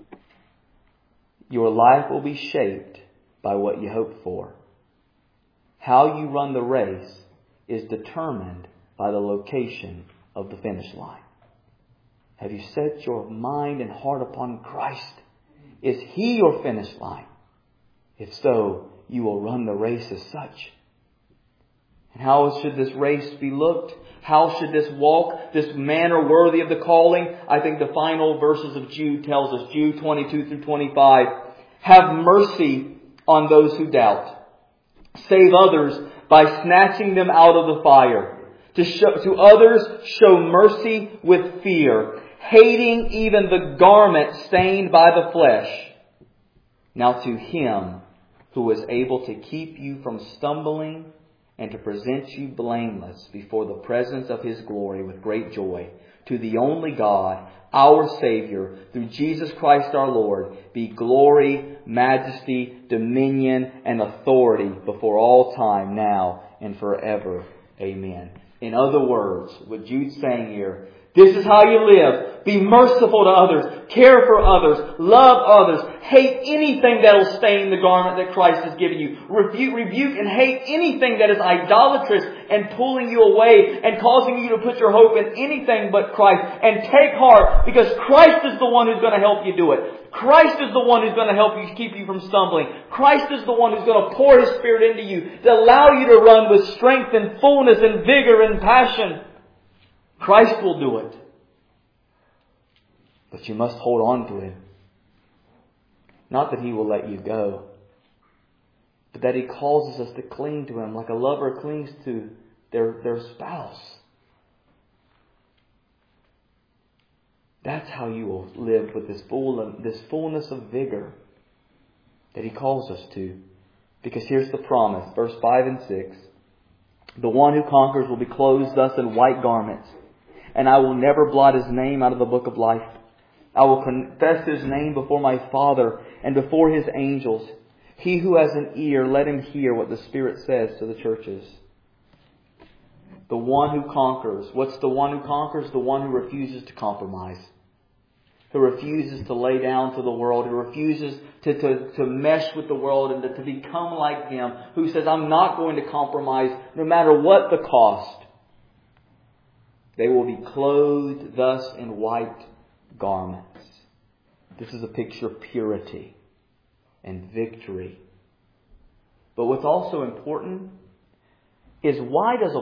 Your life will be shaped by what you hope for. How you run the race is determined by the location of the finish line. Have you set your mind and heart upon Christ? Is He your finish line? If so, you will run the race as such. And how should this race be looked? How should this walk, this manner worthy of the calling? I think the final verses of Jude tells us, Jude 22 through 25. "Have mercy on those who doubt. Save others by snatching them out of the fire. To others show mercy with fear, hating even the garment stained by the flesh. Now to Him who is able to keep you from stumbling and to present you blameless before the presence of His glory with great joy, to the only God, our Savior, through Jesus Christ our Lord, be glory, majesty, dominion, and authority before all time, now and forever. Amen." In other words, what Jude's saying here, this is how you live. Be merciful to others. Care for others. Love others. Hate anything that will stain the garment that Christ has given you. Rebuke and hate anything that is idolatrous and pulling you away and causing you to put your hope in anything but Christ. And take heart, because Christ is the one who's going to help you do it. Christ is the one who's going to help you, keep you from stumbling. Christ is the one who's going to pour His Spirit into you to allow you to run with strength and fullness and vigor and passion. Christ will do it. But you must hold on to Him. Not that He will let you go, but that He causes us to cling to Him like a lover clings to their spouse. That's how you will live with this fullness of vigor that He calls us to. Because here's the promise, verse 5 and 6. "The one who conquers will be clothed thus in white garments, and I will never blot his name out of the book of life. I will confess his name before my Father and before His angels. He who has an ear, let him hear what the Spirit says to the churches." The one who conquers. What's the one who conquers? The one who refuses to compromise. Who refuses to lay down to the world. Who refuses to mesh with the world and to become like them. Who says, "I'm not going to compromise no matter what the cost." They will be clothed thus in white garments. This is a picture of purity and victory. But what's also important is why does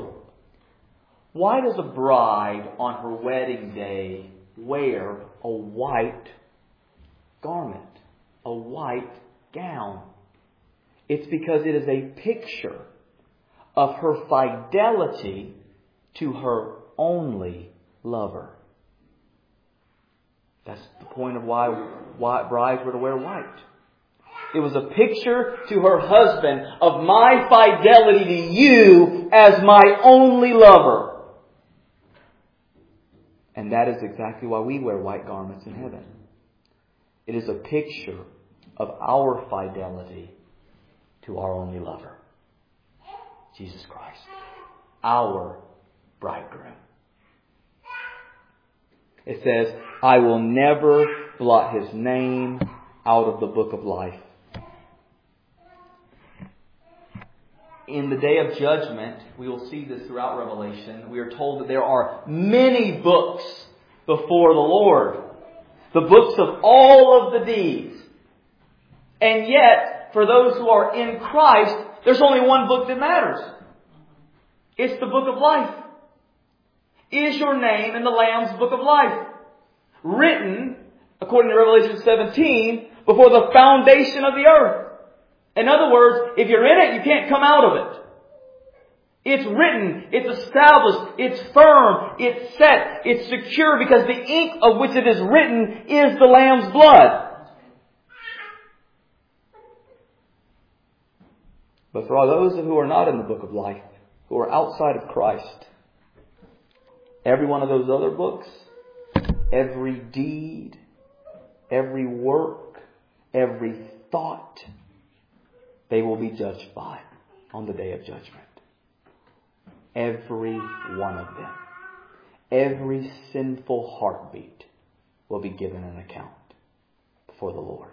a bride on her wedding day wear a white garment, a white gown? It's because it is a picture of her fidelity to her only lover. That's the point of why brides were to wear white. It was a picture to her husband of my fidelity to you as my only lover. And that is exactly why we wear white garments in heaven. It is a picture of our fidelity to our only lover, Jesus Christ, our bridegroom. It says, I will never blot His name out of the book of life. In the day of judgment, we will see this throughout Revelation. We are told that there are many books before the Lord. The books of all of the deeds. And yet, for those who are in Christ, there's only one book that matters. It's the book of life. Is your name in the Lamb's book of life? Written, according to Revelation 17, before the foundation of the earth. In other words, if you're in it, you can't come out of it. It's written, it's established, it's firm, it's set, it's secure because the ink of which it is written is the Lamb's blood. But for all those who are not in the book of life, who are outside of Christ, every one of those other books, every deed, every work, every thought, they will be judged by on the day of judgment. Every one of them. Every sinful heartbeat will be given an account before the Lord.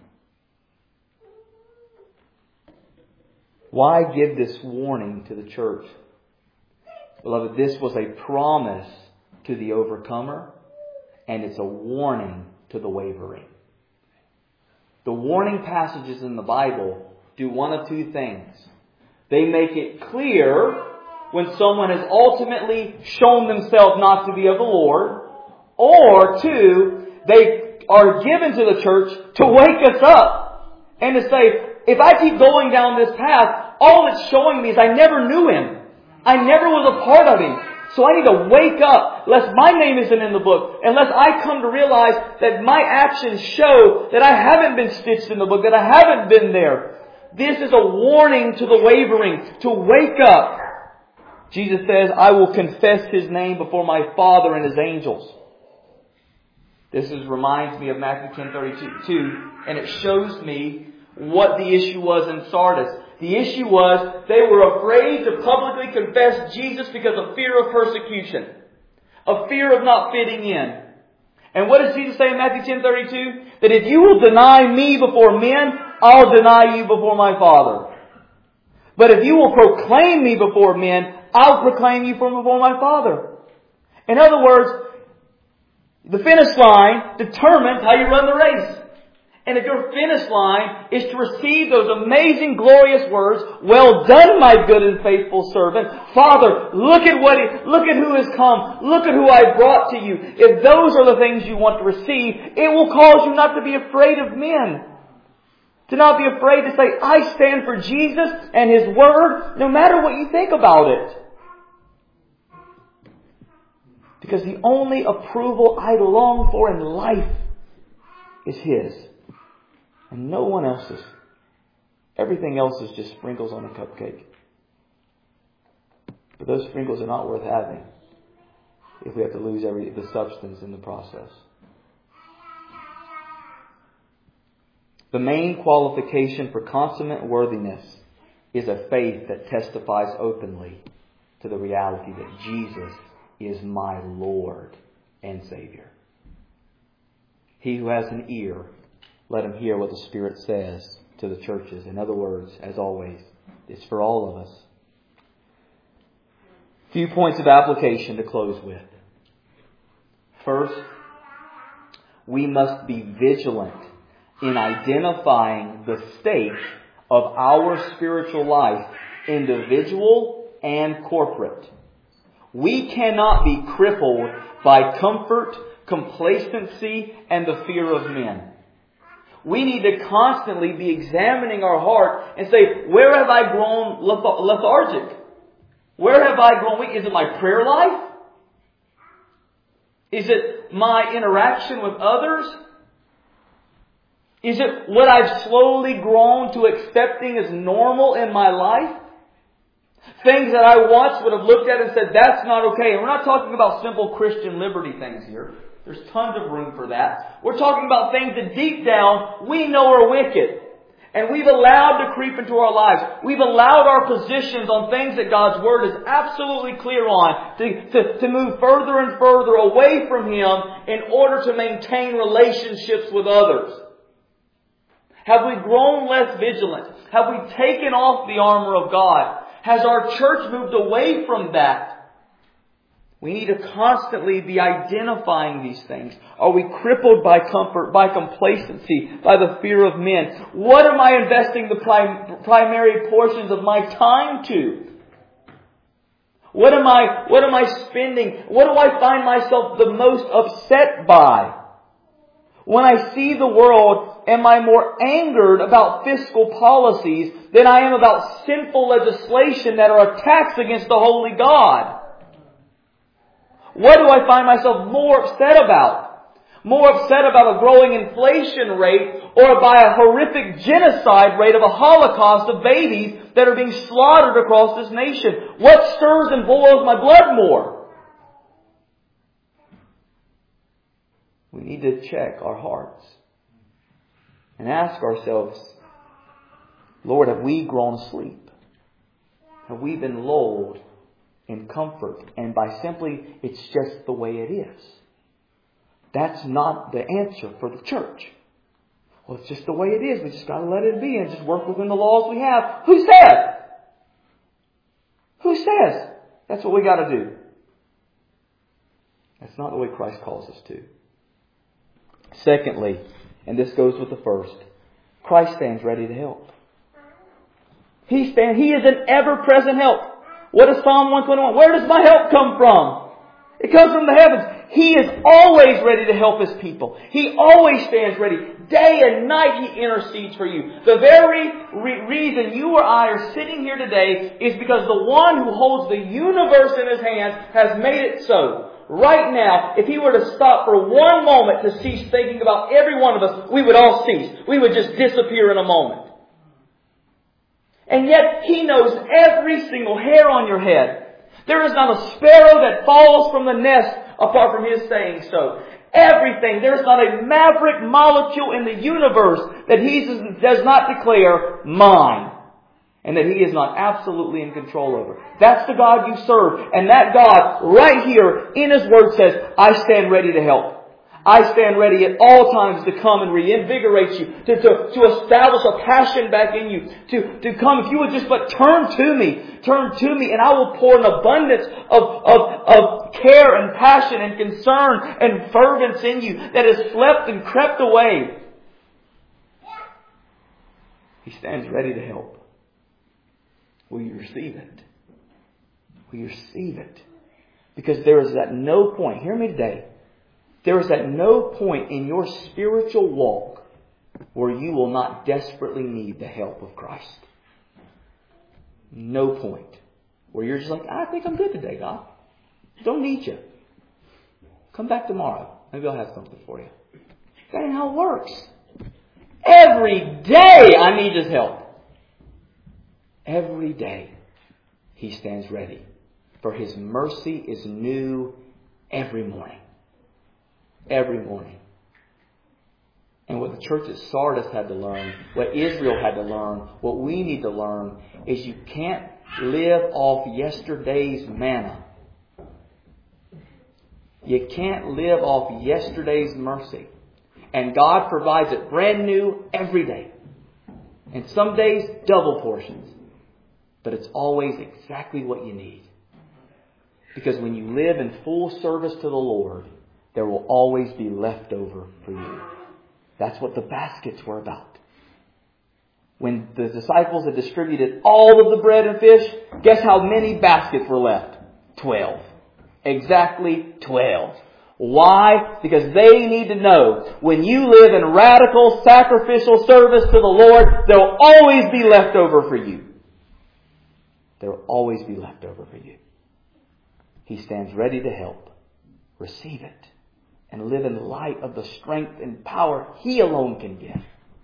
Why give this warning to the church? Beloved, this was a promise to the overcomer, and it's a warning to the wavering. The warning passages in the Bible do one of two things. They make it clear when someone has ultimately shown themselves not to be of the Lord, or two, they are given to the church to wake us up and to say, if I keep going down this path, all it's showing me is I never knew Him. I never was a part of Him. So I need to wake up, lest my name isn't in the book, unless I come to realize that my actions show that I haven't been stitched in the book, that I haven't been there. This is a warning to the wavering, to wake up. Jesus says, I will confess His name before my Father and His angels. This reminds me of Matthew 10:32, and it shows me what the issue was in Sardis. The issue was they were afraid to publicly confess Jesus because of fear of persecution, of fear of not fitting in. And what does Jesus say in Matthew 10:32? That if you will deny me before men, I'll deny you before my Father. But if you will proclaim me before men, I'll proclaim you before my Father. In other words, the finish line determines how you run the race. And if your finish line is to receive those amazing, glorious words, well done, my good and faithful servant. Father, look at who has come. Look at who I brought to you. If those are the things you want to receive, it will cause you not to be afraid of men. To not be afraid to say, I stand for Jesus and His Word, no matter what you think about it. Because the only approval I long for in life is His. And no one else's. Everything else is just sprinkles on a cupcake. But those sprinkles are not worth having if we have to lose the substance in the process. The main qualification for consummate worthiness is a faith that testifies openly to the reality that Jesus is my Lord and Savior. He who has an ear, let him hear what the Spirit says to the churches. In other words, as always, it's for all of us. A few points of application to close with. First, we must be vigilant in identifying the state of our spiritual life, individual and corporate. We cannot be crippled by comfort, complacency, and the fear of men. We need to constantly be examining our heart and say, where have I grown lethargic? Where have I grown weak? Is it my prayer life? Is it my interaction with others? Is it what I've slowly grown to accepting as normal in my life? Things that I once would have looked at and said, that's not okay. And we're not talking about simple Christian liberty things here. There's tons of room for that. We're talking about things that deep down we know are wicked. And we've allowed to creep into our lives. We've allowed our positions on things that God's Word is absolutely clear on to move further and further away from Him in order to maintain relationships with others. Have we grown less vigilant? Have we taken off the armor of God? Has our church moved away from that? We need to constantly be identifying these things. Are we crippled by comfort, by complacency, by the fear of men? What am I investing the primary portions of my time to? What am I spending? What do I find myself the most upset by? When I see the world, am I more angered about fiscal policies than I am about sinful legislation that are attacks against the holy God? What do I find myself more upset about? More upset about a growing inflation rate or by a horrific genocide rate of a holocaust of babies that are being slaughtered across this nation? What stirs and boils my blood more? We need to check our hearts and ask ourselves, Lord, have we grown asleep? Have we been lulled in comfort, and by simply, it's just the way it is? That's not the answer for the church. Well, it's just the way it is. We just got to let it be and just work within the laws we have. Who says? Who says that's what we got to do? That's not the way Christ calls us to. Secondly, and this goes with the first, Christ stands ready to help. He is an ever-present help. What is Psalm 121? Where does my help come from? It comes from the heavens. He is always ready to help His people. He always stands ready. Day and night He intercedes for you. The very reason you or I are sitting here today is because the one who holds the universe in His hands has made it so. Right now, if He were to stop for one moment to cease thinking about every one of us, we would all cease. We would just disappear in a moment. And yet He knows every single hair on your head. There is not a sparrow that falls from the nest apart from His saying so. Everything. There's not a maverick molecule in the universe that He does not declare mine. And that He is not absolutely in control over. That's the God you serve. And that God right here in His Word says, I stand ready to help. I stand ready at all times to come and reinvigorate you, to establish a passion back in you, to come. If you would just but turn to me, and I will pour an abundance of care and passion and concern and fervence in you that has slept and crept away. He stands ready to help. Will you receive it? Will you receive it? Because there is at no point, hear me today, there is at no point in your spiritual walk where you will not desperately need the help of Christ. No point. Where you're just like, I think I'm good today, God. Don't need you. Come back tomorrow. Maybe I'll have something for you. That ain't how it works. Every day I need His help. Every day He stands ready. For His mercy is new every morning. Every morning. And what the church at Sardis had to learn, what Israel had to learn, what we need to learn, is you can't live off yesterday's manna. You can't live off yesterday's mercy. And God provides it brand new every day. And some days, double portions. But it's always exactly what you need. Because when you live in full service to the Lord, there will always be leftover for you. That's what the baskets were about. When the disciples had distributed all of the bread and fish, guess how many baskets were left? 12. Exactly 12. Why? Because they need to know when you live in radical sacrificial service to the Lord, there will always be leftover for you. There will always be leftover for you. He stands ready to help. Receive it. And live in light of the strength and power He alone can give.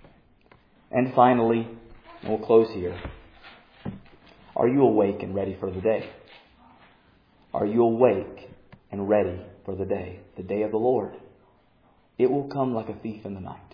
And finally, and we'll close here, are you awake and ready for the day? Are you awake and ready for the day of the Lord? It will come like a thief in the night.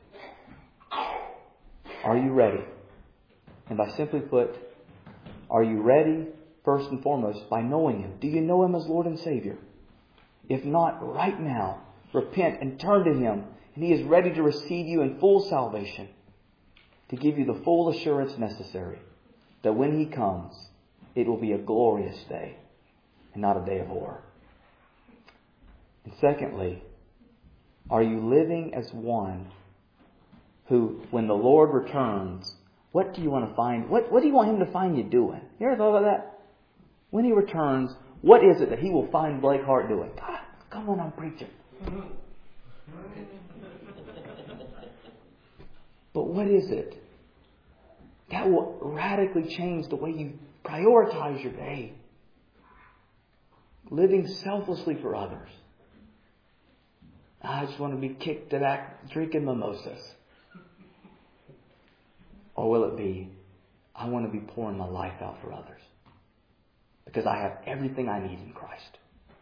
Are you ready? And by simply put, are you ready first and foremost by knowing Him? Do you know Him as Lord and Savior? If not, right now, repent and turn to Him. And He is ready to receive you in full salvation, to give you the full assurance necessary that when He comes, it will be a glorious day and not a day of horror. And secondly, are you living as one who, when the Lord returns, what do you want to find? What do you want Him to find you doing? You ever thought about that? When He returns, what is it that He will find Blake Hart doing? God, come on, I'm preaching. But what is it that will radically change the way you prioritize your day? Living selflessly for others. I just want to be kicked to that drinking mimosas. Or will it be, I want to be pouring my life out for others because I have everything I need in Christ?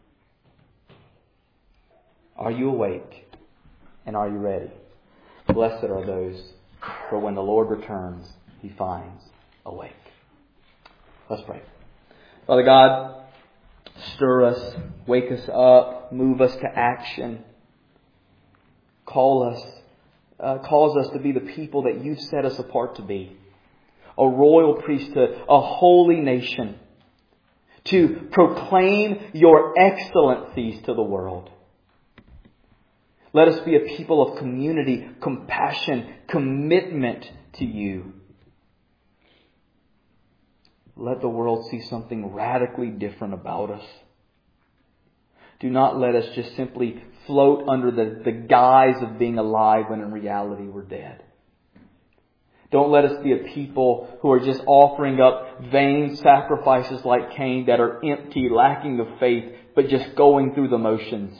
Are you awake and are you ready? Blessed are those for when the Lord returns, He finds awake. Let's pray. Father God, stir us, wake us up, move us to action. Cause us to be the people that You've set us apart to be. A royal priesthood, a holy nation. To proclaim Your excellencies to the world. Let us be a people of community, compassion, commitment to You. Let the world see something radically different about us. Do not let us just simply float under the guise of being alive when in reality we're dead. Don't let us be a people who are just offering up vain sacrifices like Cain that are empty, lacking of faith, but just going through the motions.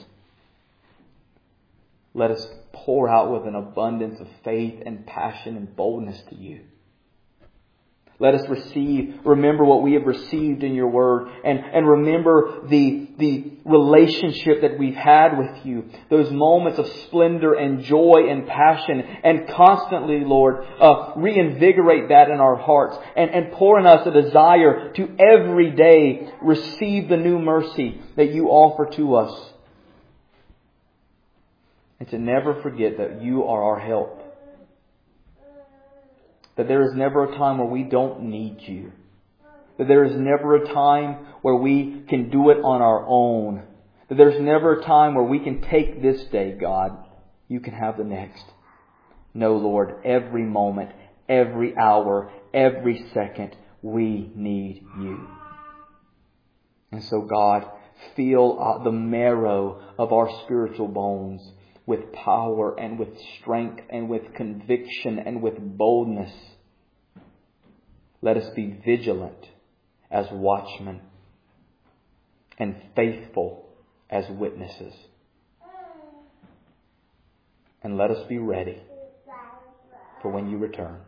Let us pour out with an abundance of faith and passion and boldness to You. Let us remember what we have received in Your Word, and remember the relationship that we've had with You. Those moments of splendor and joy and passion, and constantly, Lord, reinvigorate that in our hearts and pour in us a desire to every day receive the new mercy that You offer to us. And to never forget that You are our help. That there is never a time where we don't need You. That there is never a time where we can do it on our own. That there's never a time where we can take this day, God. You can have the next. No, Lord, every moment, every hour, every second, we need You. And so, God, fill the marrow of our spiritual bones with power and with strength and with conviction and with boldness. Let us be vigilant as watchmen and faithful as witnesses. And let us be ready for when You return,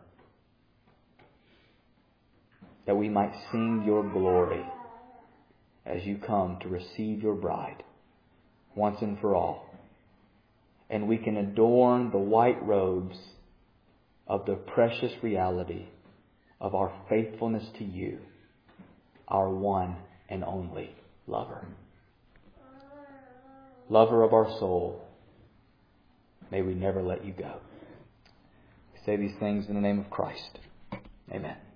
that we might sing Your glory as You come to receive Your bride once and for all. And we can adorn the white robes of the precious reality of our faithfulness to You, our one and only lover. Lover of our soul, may we never let You go. We say these things in the name of Christ. Amen.